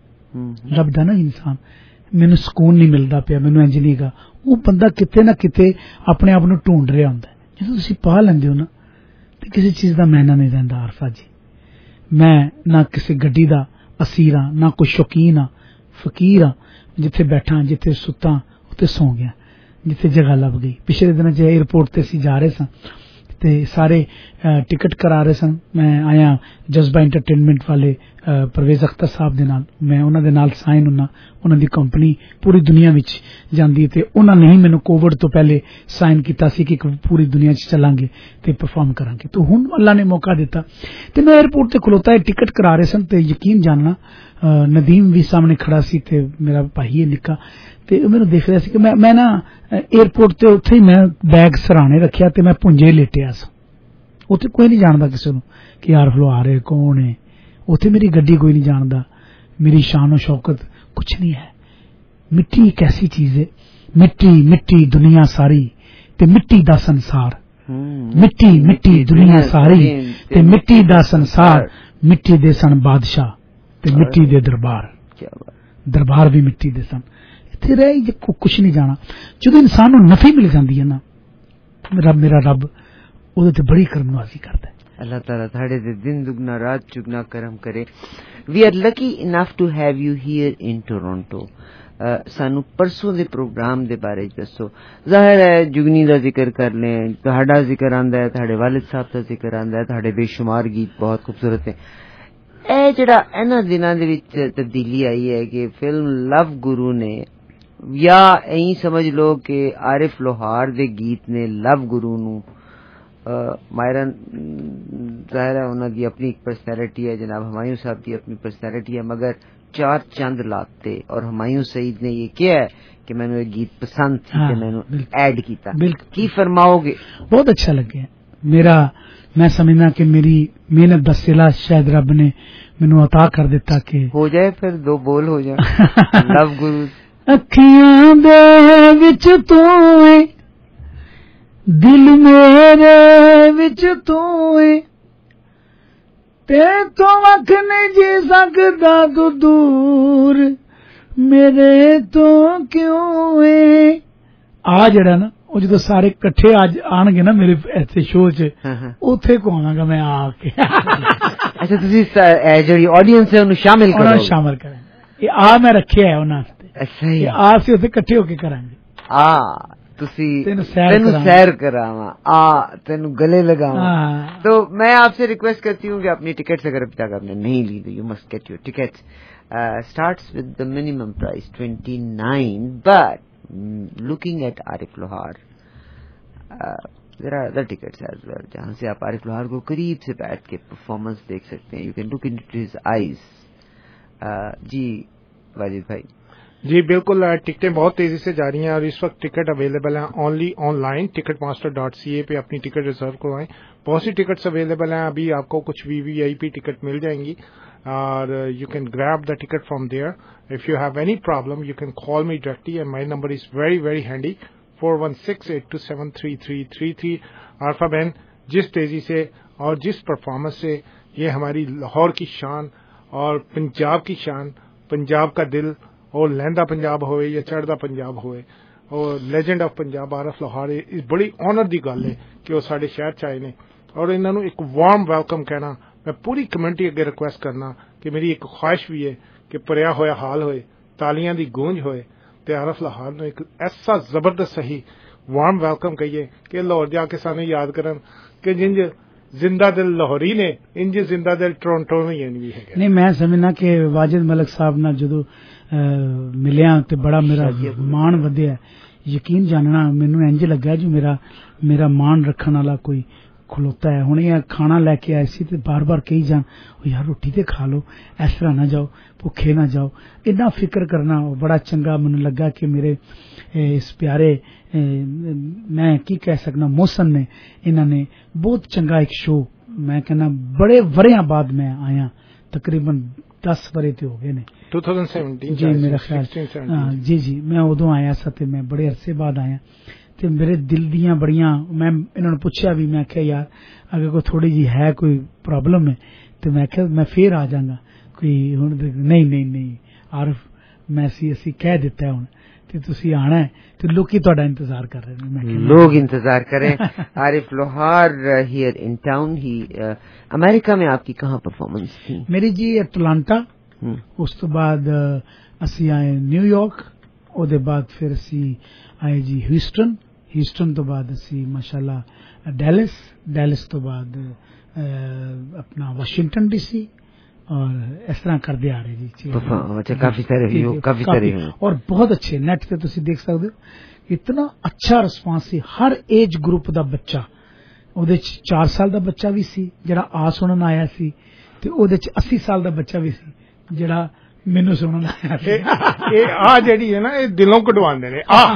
है रब दा ना इंसान, मैनू सुकून नहीं मिलता पिया, मैनू इंज नहीं गा, वो बंदा किते ना किते अपने आप नूं ढूंढ रहा हुंदा है। जदों तुसीं पा लैंदे हो ना ते किसी चीज दा मैना नहीं रहिंदा। आरफा जी, मैं ना किसी गड्डी दा असीर हाँ, ना कोई शौकीन हाँ, फकीर हाँ, जिथे बैठा जिथे सुता उत्ते सौ गया, जिथे जगह लभ गई। पिछले दिन जो एयरपोर्ट ते असीं जा रहे सन ते सारे टिकट करा रहे सन, मैं आया जज्बा एंटरटेनमेंट वाले परवेज अख्तर साहब दे नाल, मैं उन्हां दे नाल साइन हुन्ना, उन्हां दी कंपनी पूरी दुनिया विच जांदी है ते उन्हां ने ही मैनूं कोविड तो पहले साइन कीता सी कि पूरी दुनिया च चलांगे ते परफॉर्म करांगे। तो हुण अल्लाह ने मौका दिता ते मैं एयरपोर्ट ते खलोता है, टिकट करा रहे सन ते यकीन जानना नदीम भी सामने खड़ा सी ते मेरा भाई है निक्का, ते मैनू देख रहा सी कि मैं ना एयरपोर्ट ते उत्थे ही मैं बैग सराहने रखिया ते मैं पुंजे लेटिया सा। उत्थे कोई नहीं जानदा किसी नूं कि यार फ्लो आ रहे कौन है, उत्थे मेरी गड्डी कोई नहीं जानदा, मेरी शान और शौकत कुछ नहीं है। मिट्टी एक ऐसी चीज है, मिट्टी मिट्टी दुनिया सारी ते मिट्टी दा संसार, मिट्टी मिट्टी दुनिया सारी ते मिट्टी दा संसार, मिट्टी दे सन बादशाह ते मिट्टी दे दरबार, दरबार भी मिट्टी दे सन। इत्थे रह कुछ नहीं जाना। जदों इंसान नूं नफी मिल जांदी है ना, मेरा रब ਉਹਦੇ ਤੇ ਬੜੀ ਕਰਮਨਵਾਜ਼ੀ ਕਰਦਾ ਹੈ। अल्लाह ताला ਤੁਹਾਡੇ ਤੇ दिन दुगना रात चुगना करम करे। We are lucky enough to have you here in Toronto. सानू परसों दे प्रोग्राम दे बारे दसो। जाहिर है जुगनी दा जिक्र कर लें, ਤੁਹਾਡਾ जिक्र आंदा है, ਤੁਹਾਡੇ वालिद साहब दा जिक्र आंदा है, ਤੁਹਾਡੇ बेशुमार गीत बहुत खूबसूरत है। ਇਹ ਜਿਹੜਾ ਇਹਨਾਂ ਦਿਨਾਂ ਦੇ ਵਿੱਚ ਤਬਦੀਲੀ ਆਈ ਹੈ ਕਿ ਫਿਲਮ ਲਵ ਗੁਰੂ ਨੇ ਜਾਂ ਐਂ ਸਮਝ ਲਓ ਕਿ ਆਰਿਫ ਲੋਹਾਰ ਦੇ ਗੀਤ ਨੇ ਲਵ ਗੁਰੂ ਨੂੰ मायरन ज़ाहिर है उन्होंने अपनी एक पर्सनैलिटी है, जनाब हुमायूं साहब की अपनी पर्सनैलिटी है, मगर चार चंद लाते और हुमायूं सईद ने ये किया है कि मैंने एक गीत पसंद थी कि मैंने ऐड किया। की फरमाओगे? बहुत अच्छा लगे मेरा, मैं समझना कि मेरी मेहनत दा सिला शायद रब ने मैनू अता कर दिता कि हो जाए, फिर दो बोल हो जाए। लव गुरु अखियां दे विच तू दिल मेरे विच तू ते तो अख नहीं जी सकदा तू दूर मेरे तो क्यों है। आ जड़ा ना वो जो सारे कट्ठे आज आनगे ना मेरे ऐसे शो च, उथे को आवांगा मैं आके। अच्छा तुसी जेडी ऑडियंस है उन्हें शामिल करेंगे। ये आ मैं रखे है उन्हां ते। अच्छा ही आ सी उथे कट्ठे होके करांगे। आ तेनू सैर करावा, आ तेनू गले लगावा। तो मैं आपसे रिक्वेस्ट करती हूँ कि अपनी टिकट्स अगर अभी तक आपने नहीं ली तो you must get your tickets. Starts with the minimum price 29, but looking at Arif Lohar there are other tickets as well, जहाँ से आप आरिफ लोहार को करीब से बैठ के परफॉर्मेंस देख सकते हैं। You can look into his eyes. जी वाजिद भाई जी बिल्कुल, टिकटें बहुत तेजी से जा रही हैं और इस वक्त टिकट अवेलेबल हैं ओनली ऑनलाइन ticketmaster.ca पे अपनी टिकट रिजर्व करवाएं। बहुत सी टिकट्स अवेलेबल हैं, अभी आपको कुछ VVIP टिकट मिल जाएंगी और you can grab the ticket from there. If you have any problem you can call me directly and my number is very very handy 4168273333। Arfa बहन जिस तेजी से और जिस परफॉर्मेंस से ये हमारी लाहौर की शान और पंजाब की शान, पंजाब का दिल और लहंदा पंजाब होए या चढ़दा पंजाब होए और लेजेंड ऑफ पंजाब आरिफ लोहार, इस बड़ी ऑनर दी गल है कि वो साडे शहर च आए ने और इन्होंने एक वार्म वेलकम कहना। मैं पूरी कम्युनिटी अगे रिक्वेस्ट करना कि मेरी एक ख्वाहिश भी है कि परिया होया हाल होए ਤਾਲੀਆਂ ਦੀ ਗੂੰਜ ਹੋਏ ਤੇ ਆਰਿਫ ਲਾਹੌਰ ਨੂੰ ਇੱਕ ਐਸਾ ਜ਼ਬਰਦਸਤ ਸਹੀ ਵਾਰਮ ਵੈਲਕਮ ਕਹੀਏ ਕਿ ਲਾਹੌਰ ਜਾ ਕੇ ਸਾਨੂੰ ਯਾਦ ਕਰਨ ਕਿ ਜਿੰਜ ਜ਼ਿੰਦਾ ਦਿਲ ਲਾਹੌਰੀ ਨੇ ਇੰਜ ਜ਼ਿੰਦਾ ਦਿਲ ਟੋਰਾਂਟੋ ਵੀ ਹੈ। ਨਹੀਂ, ਮੈਂ ਸਮਝਣਾ ਕਿ ਵਾਜਿਦ ਮਲਕ ਸਾਹਿਬ ਨਾਲ ਜਦੋਂ ਮਿਲਿਆ ਤੇ ਬੜਾ ਮੇਰਾ ਮਾਣ ਵਧਿਆ। ਯਕੀਨ ਜਾਣਨਾ ਮੈਨੂੰ ਇੰਜ ਲੱਗਾ ਜੋ ਮੇਰਾ ਮਾਣ ਰੱਖਣ ਵਾਲਾ ਕੋਈ ਖਲੋਤਾ ਹੈ। ਹੁਣ ਇਹ ਖਾਣਾ ਲੈ ਕੇ ਆਏ ਸੀ ਤੇ ਬਾਰ-ਬਾਰ ਕਹੀ ਜਾਣ ਯਾਰ ਰੋਟੀ ਤੇ ਖਾ ਲਓ, ਇਸ ਤਰ੍ਹਾਂ ਨਾ ਜਾਓ, ਭੁੱਖੇ ਨਾ ਜਾਓ। ਇੰਨਾ ਫਿਕਰ ਕਰਨਾ ਬੜਾ ਚੰਗਾ ਮੈਨੂੰ ਲੱਗਾ ਕਿ ਮੇਰੇ ਇਸ ਪਿਆਰੇ ਮੈਂ ਕੀ ਕਹਿ ਸਕਦਾ ਮੋਹਸਨ ਨੇ ਇਹਨਾਂ ਨੇ ਬਹੁਤ ਚੰਗਾ ਇੱਕ ਸ਼ੋਅ, ਮੈਂ ਕਹਿੰਦਾ ਬੜੇ ਵਰਿਆਂ ਬਾਅਦ ਮੈਂ ਆਇਆ, ਤਕਰੀਬਨ 10 ਵਰੇ ਤੇ ਹੋ ਗਏ ਨੇ 2017 ਜੀ ਮੇਰਾ ਖਿਆਲ। ਜੀ ਮੈਂ ਉਦੋਂ ਆਇਆ ਸੀ ਤੇ ਮੈਂ ਬੜੇ ਅਰਸੇ ਬਾਅਦ ਆਇਆ ਤੇ ਮੇਰੇ ਦਿਲ ਦੀਆਂ ਬੜੀਆਂ, ਮੈਂ ਇਹਨਾਂ ਨੂੰ ਪੁੱਛਿਆ ਵੀ, ਮੈਂ ਕਿਹਾ ਯਾਰ ਅगर ਕੋਈ ਥੋੜੀ ਜੀ ਹੈ ਕੋਈ ਪ੍ਰੋਬਲਮ ਹੈ ਤੇ ਮੈਂ ਕਿਹਾ ਮੈਂ ਫੇਰ ਆ ਜਾਵਾਂਗਾ ਕੋਈ, ਹੁਣ ਨਹੀਂ ਆਰਿਫ ਮੈਂ ਅਸੀਂ ਕਹਿ ਦਿੱਤਾ ਹੁਣ ਤੇ ਤੁਸੀਂ ਆਣਾ ਹੈ ਤੇ ਲੋਕੀ ਤੁਹਾਡਾ ਇੰਤਜ਼ਾਰ ਕਰ ਰਹੇ ਨੇ। मैं लोग इंतजार करें। Arif Lohar here in town. ही अमेरिका में आपकी कहाँ परफॉर्मेंस थी? मेरी जी एटलांटा, उस तो बाद ਅਸੀਂ ਆਏ ਨਿਊਯਾਰਕ, ਉਹਦੇ ਬਾਅਦ ਫਿਰ ਅਸੀਂ ਆਏ ਜੀ ਹਿਊਸਟਨ ਤੋਂ ਬਾਅਦ ਅਸੀਂ ਮਾਸ਼ਾਅੱਲਾ ਡੈਲਸ ਤੋਂ ਬਾਅਦ अपना वाशिंगटन डीसी और इस तरह करते आ रहे जी। अच्छा, काफी सारे और बहुत अच्छे नेट पे तुसी देख सकते हो, इतना अच्छा रिस्पांस सी। हर एज ग्रुप दा बच्चा, ਉਹਦੇ ਚ 4 ਸਾਲ ਦਾ ਬੱਚਾ ਵੀ ਸੀ ਜਿਹੜਾ ਆ ਸੁਣਨ ਆਇਆ ਸੀ ਤੇ ਉਹਦੇ ਚ 80 ਸਾਲ ਦਾ ਬੱਚਾ ਵੀ ਸੀ ਜਿਹੜਾ ਮੈਨੂੰ ਸੁਣਨ ਆਇਆ ਸੀ। ਇਹ ਆ ਜਿਹੜੀ ਹੈ ਨਾ ਇਹ ਦਿਲੋਂ ਕਢਵਾਉਂਦੇ ਨੇ ਆ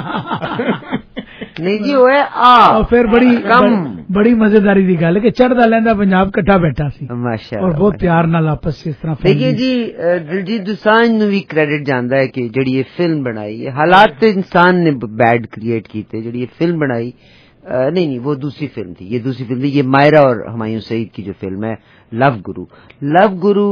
ਨਹੀਂ ਜੀ ਉਹ ਹੈ ਆ। ਫਿਰ ਬੜੀ ਮਜ਼ੇਦਾਰੀ ਦੀ ਗੱਲ ਕਿ ਚੜ੍ਹਦਾ ਲੈਂਦਾ ਪੰਜਾਬ ਇਕੱਠਾ ਬੈਠਾ ਸੀ ਮਾਸ਼ਾਅੱਲਾ, ਔਰ ਬਹੁਤ ਪਿਆਰ ਨਾਲ ਆਪਸ ਇਸ ਤਰ੍ਹਾਂ। देखिए जी, दिलजीत दोसांझ ਨੂੰ ਵੀ ਕ੍ਰੈਡਿਟ ਜਾਂਦਾ ਹੈ ਕਿ ਜਿਹੜੀ ਇਹ ਫਿਲਮ ਬਣਾਈ ਹੈ, ਹਾਲਾਤ ਤੇ इंसान ने बैड क्रिएट ਕੀਤੇ, ਜਿਹੜੀ ये फिल्म बनाई नहीं वो दूसरी फिल्म थी, ये दूसरी फिल्म थी, ये मायरा और हुमायूं सईद की जो फिल्म है लव गुरु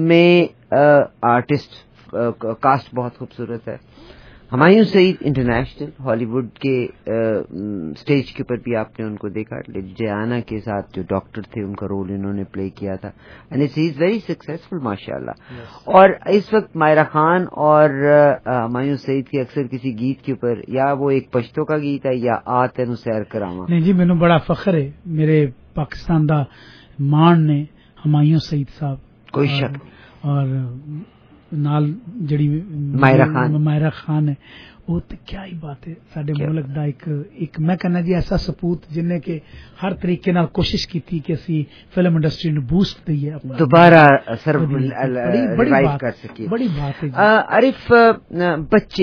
में आर्टिस्ट कास्ट बहुत खूबसूरत है। हुमायूं सईद इंटरनेशनल हॉलीवुड के स्टेज के ऊपर भी आपने उनको देखा, जयाना के साथ जो डॉक्टर थे उनका रोल इन्होंने प्ले किया था and it's is very successful माशाल्लाह। और इस वक्त मायरा खान और हुमायूं सईद की अक्सर किसी गीत के ऊपर, या वो एक पश्तो का गीत है या आ तेनू सैर करावा। नहीं जी, मैनू बड़ा फख्र है मेरे पाकिस्तान दा मान ने हुमायूं सईद साहब, कोई शक नहीं। और नाल जड़ी मायरा खान है, वो तो क्या ही बात है। साडे मुल्क दा एक मैं कहना जी ऐसा सपूत जिन्हें के हर तरीके नाल कोशिश की थी कि असी फिल्म इंडस्ट्री ने बूस्ट दईए, दोबारा रिवाइव कर सके। बड़ी बात है। आरिफ, बच्चे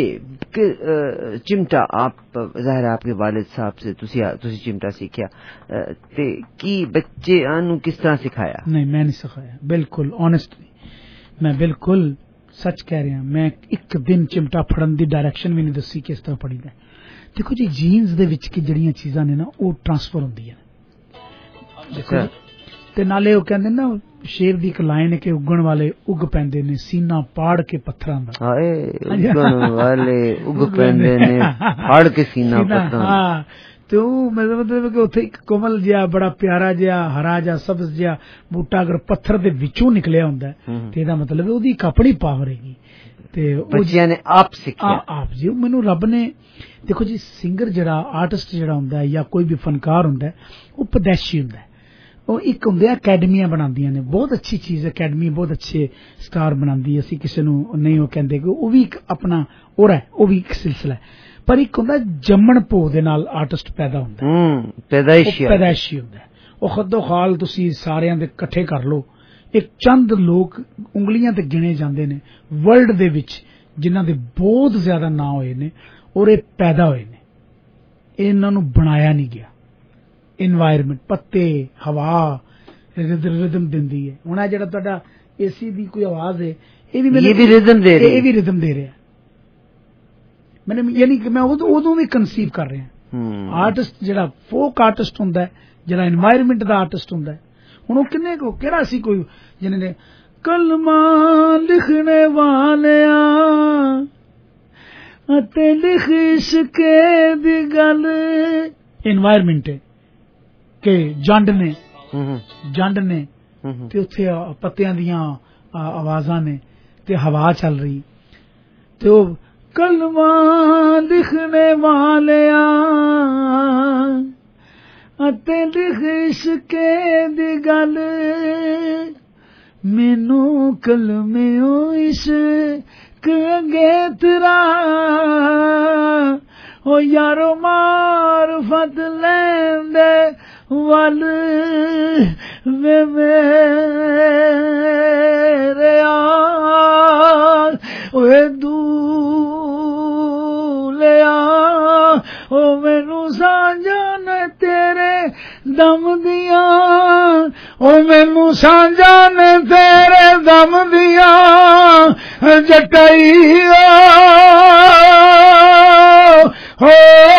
चिमटा, आप ज़ाहिर आपके वालिद साहब से तुसी चिमटा सीखिया ते की बच्चे आनू किस तरह सिखाया? नहीं, मैं नहीं सिखाया, बिल्कुल ऑनेस्टली मैं बिल्कुल सच कह रहा। मैं एक दिन चिमटा फड़न दी डायरेक्शन भी नहीं दसी किस तरह फड़ी दा। देखो जी, जीन्स दे विच की जड़ियां चीज़ां ने ना वो ट्रांसफर होंदियां ने। देखो ते नाले वो कहंदे ना शेर दी एक लाइन है कि उगण वाले उग पैंदे ने सीना पाड़ के पत्थरां दा। हाय, उगण वाले उग पैंदे ने पाड़ के सीना पत्थरां। हां, तो मतलब कि उत्थे एक कोमल जिहा बड़ा प्यारा जिहा हरा जिहा सब्ज जिहा बूटा अगर पत्थर दे विचों निकलिया हुंदा ते इहदा मतलब ओदी इक अपनी पावर हैगी ते बच्चियां ने आप सिक्खिया। आप जी मैनू रब ने, देखो जी, सिंगर जिहड़ा आर्टिस्ट जिहड़ा हुंदा है या कोई भी फनकार हुंदा है वो पैदाइशी हुंदा है। वो एक हुंदे अकैडमियां बनांदियां ने, बहुत अच्छी चीज अकैडमी बहुत अच्छे स्टार बनांदी है। असीं किसी नूं नहीं वो कहंदे कि वो भी एक अपना ओरा है, वो भी एक सिलसिला है। पर एक हुंदा जम्मण भो दे नाल आर्टिस्ट पैदा हुंदा है, पैदाइशी हुंदा है। वो खद्दो खाल तुसीं सारियां दे इकट्ठे कर लो, एक चंद लोग उंगलियां ते गिने जांदे ने वर्ल्ड दे विच जिन्हां दे बहुत ज्यादा नाम होए ने और ये पैदा होए ने, इन्हां नूं बनाया नहीं गया। एनवायरमेंट, पत्ते, हवा रिदम दिंदी है। हुण आ जिहड़ा तुहाडा एसी दी कोई आवाज है, ये भी रिदम दे रहा है। मैंने यानी कि मैं उदों भी कंसीव कर रहा। आर्टिस्ट जिहड़ा फोक आर्टिस्ट हुंदा है, जिहड़ा एनवायरमेंट दा आर्टिस्ट हुंदा है, हुण ओह किन्ने को किहड़ा सी कोई जिन्हें ने कलमा लिखने वालिया अते लिख इसके दी गल, एनवायरमेंट है कि जंड ने ते उत्थे पत्तियां दियां आवाजां ने ते हवा चल रही तो कलमा लिखने वालिया अते लिख इश्के दी गल मैनू कलमेओ इश्क अगे तेरा ओ यारो मारफत लैंदे वल वे मेरे यार ओए दूलिया ओ मैनू सांझा ने तेरे दम दिया ओ मैनू सांझा ने तेरे दम दिया जटाइया हो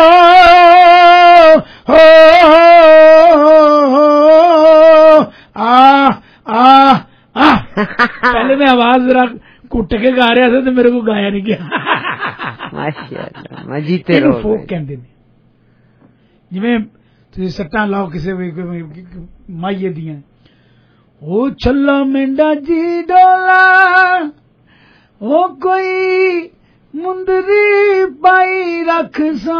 पहले मैं आवाज जरा कुट के गा रहा था तो मेरे को गाया नहीं गया माशाअल्लाह मैं जीते रहो फोक कहते ने जिवें तुसीं सट्टां लाओ किसे माइये दियां ओ छल्ला मेंढा जी डोला ओ कोई मुंदरी पाई रख सा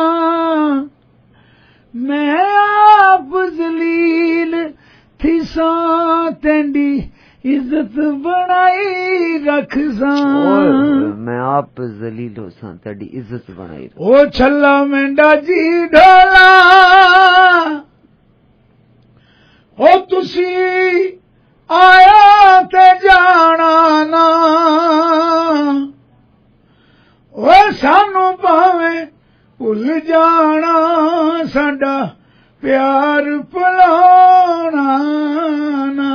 मैं आप जलील थी सा तेंदी इज्जत बनाई रख सा मैं आप जलील हो सा तेरी इज्जत बनाई रख ओ छल्ला मेंढा जी ढोला ओ तुसी आया ते जाना ना ओ सानू भावे भुल जाना साडा प्यार भुलाना ना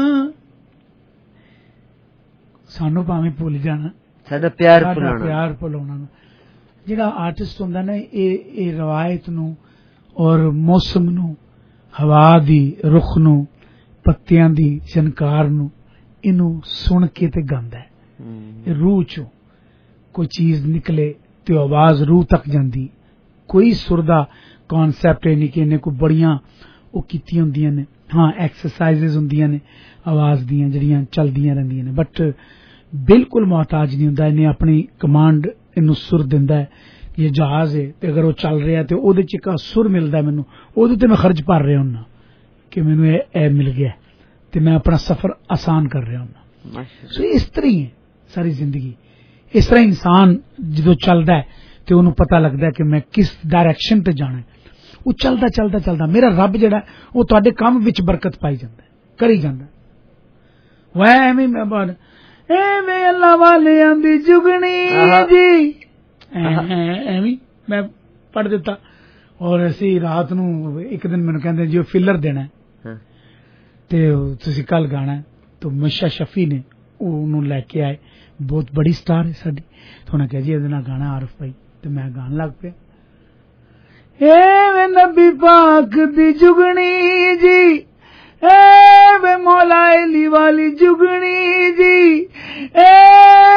सानू भावे भुल जाना साडा प्यार भुलाना जिहड़ा आर्टिस्ट हुंदा ना ये रवायत नू और मौसम नू हवा दी रुख नू पत्तियां दी झनकार नू इनू सुन के ते गांदा है रूह चो कोई चीज निकले तो आवाज रूह तक जांदी कोई सुर दा कॉन्सैप्ट नहीं कि इन्हें कोई बड़ियां वो कीतियां हुंदियां ने हाँ एक्सरसाइजेज हुंदियां ने आवाज दियां जड़ियां चलदियां रहिंदियां ने बट बिल्कुल मोहताज नहीं हुंदा इन्हें अपनी कमांड इनू सुर दिंदा है ये जहाज है ते अगर वो चल रहा है तो ओदे च एक सुर मिलदा है मैनू ओदे ते मैं खर्च भर रहा हुन्ना कि मैनू ए मिल गया ते मैं अपना सफर आसान कर रहा हुन्ना सो इस तरह ही है सारी जिंदगी इस तरह इंसान जो चलदा है तो उन्हें पता लगता है कि मैं किस डायरेक्शन ते जाना है वो चलदा चलदा चलदा मेरा रब जिहड़ा वो तुहाडे काम विच बरकत पाई जांदा है करी जांदा वह एवें मैं एवें अल्लाह वाले आंदी जुगनी जी एवें मैं पढ़ दिता और ऐसी रात नू एक दिन मैनूं कहंदे जी फिलर देना है ते तुसीं कल गाना है तो मिशा शफी ने उन्होंने लैके आए बहुत बड़ी स्टार है साडी तो उन्हें कहा जी ये गाना आरिफ भाई तो मैं गान लग पे वे नबी पाक दी जुगनी जी वे मौला अली वाली जुगनी जी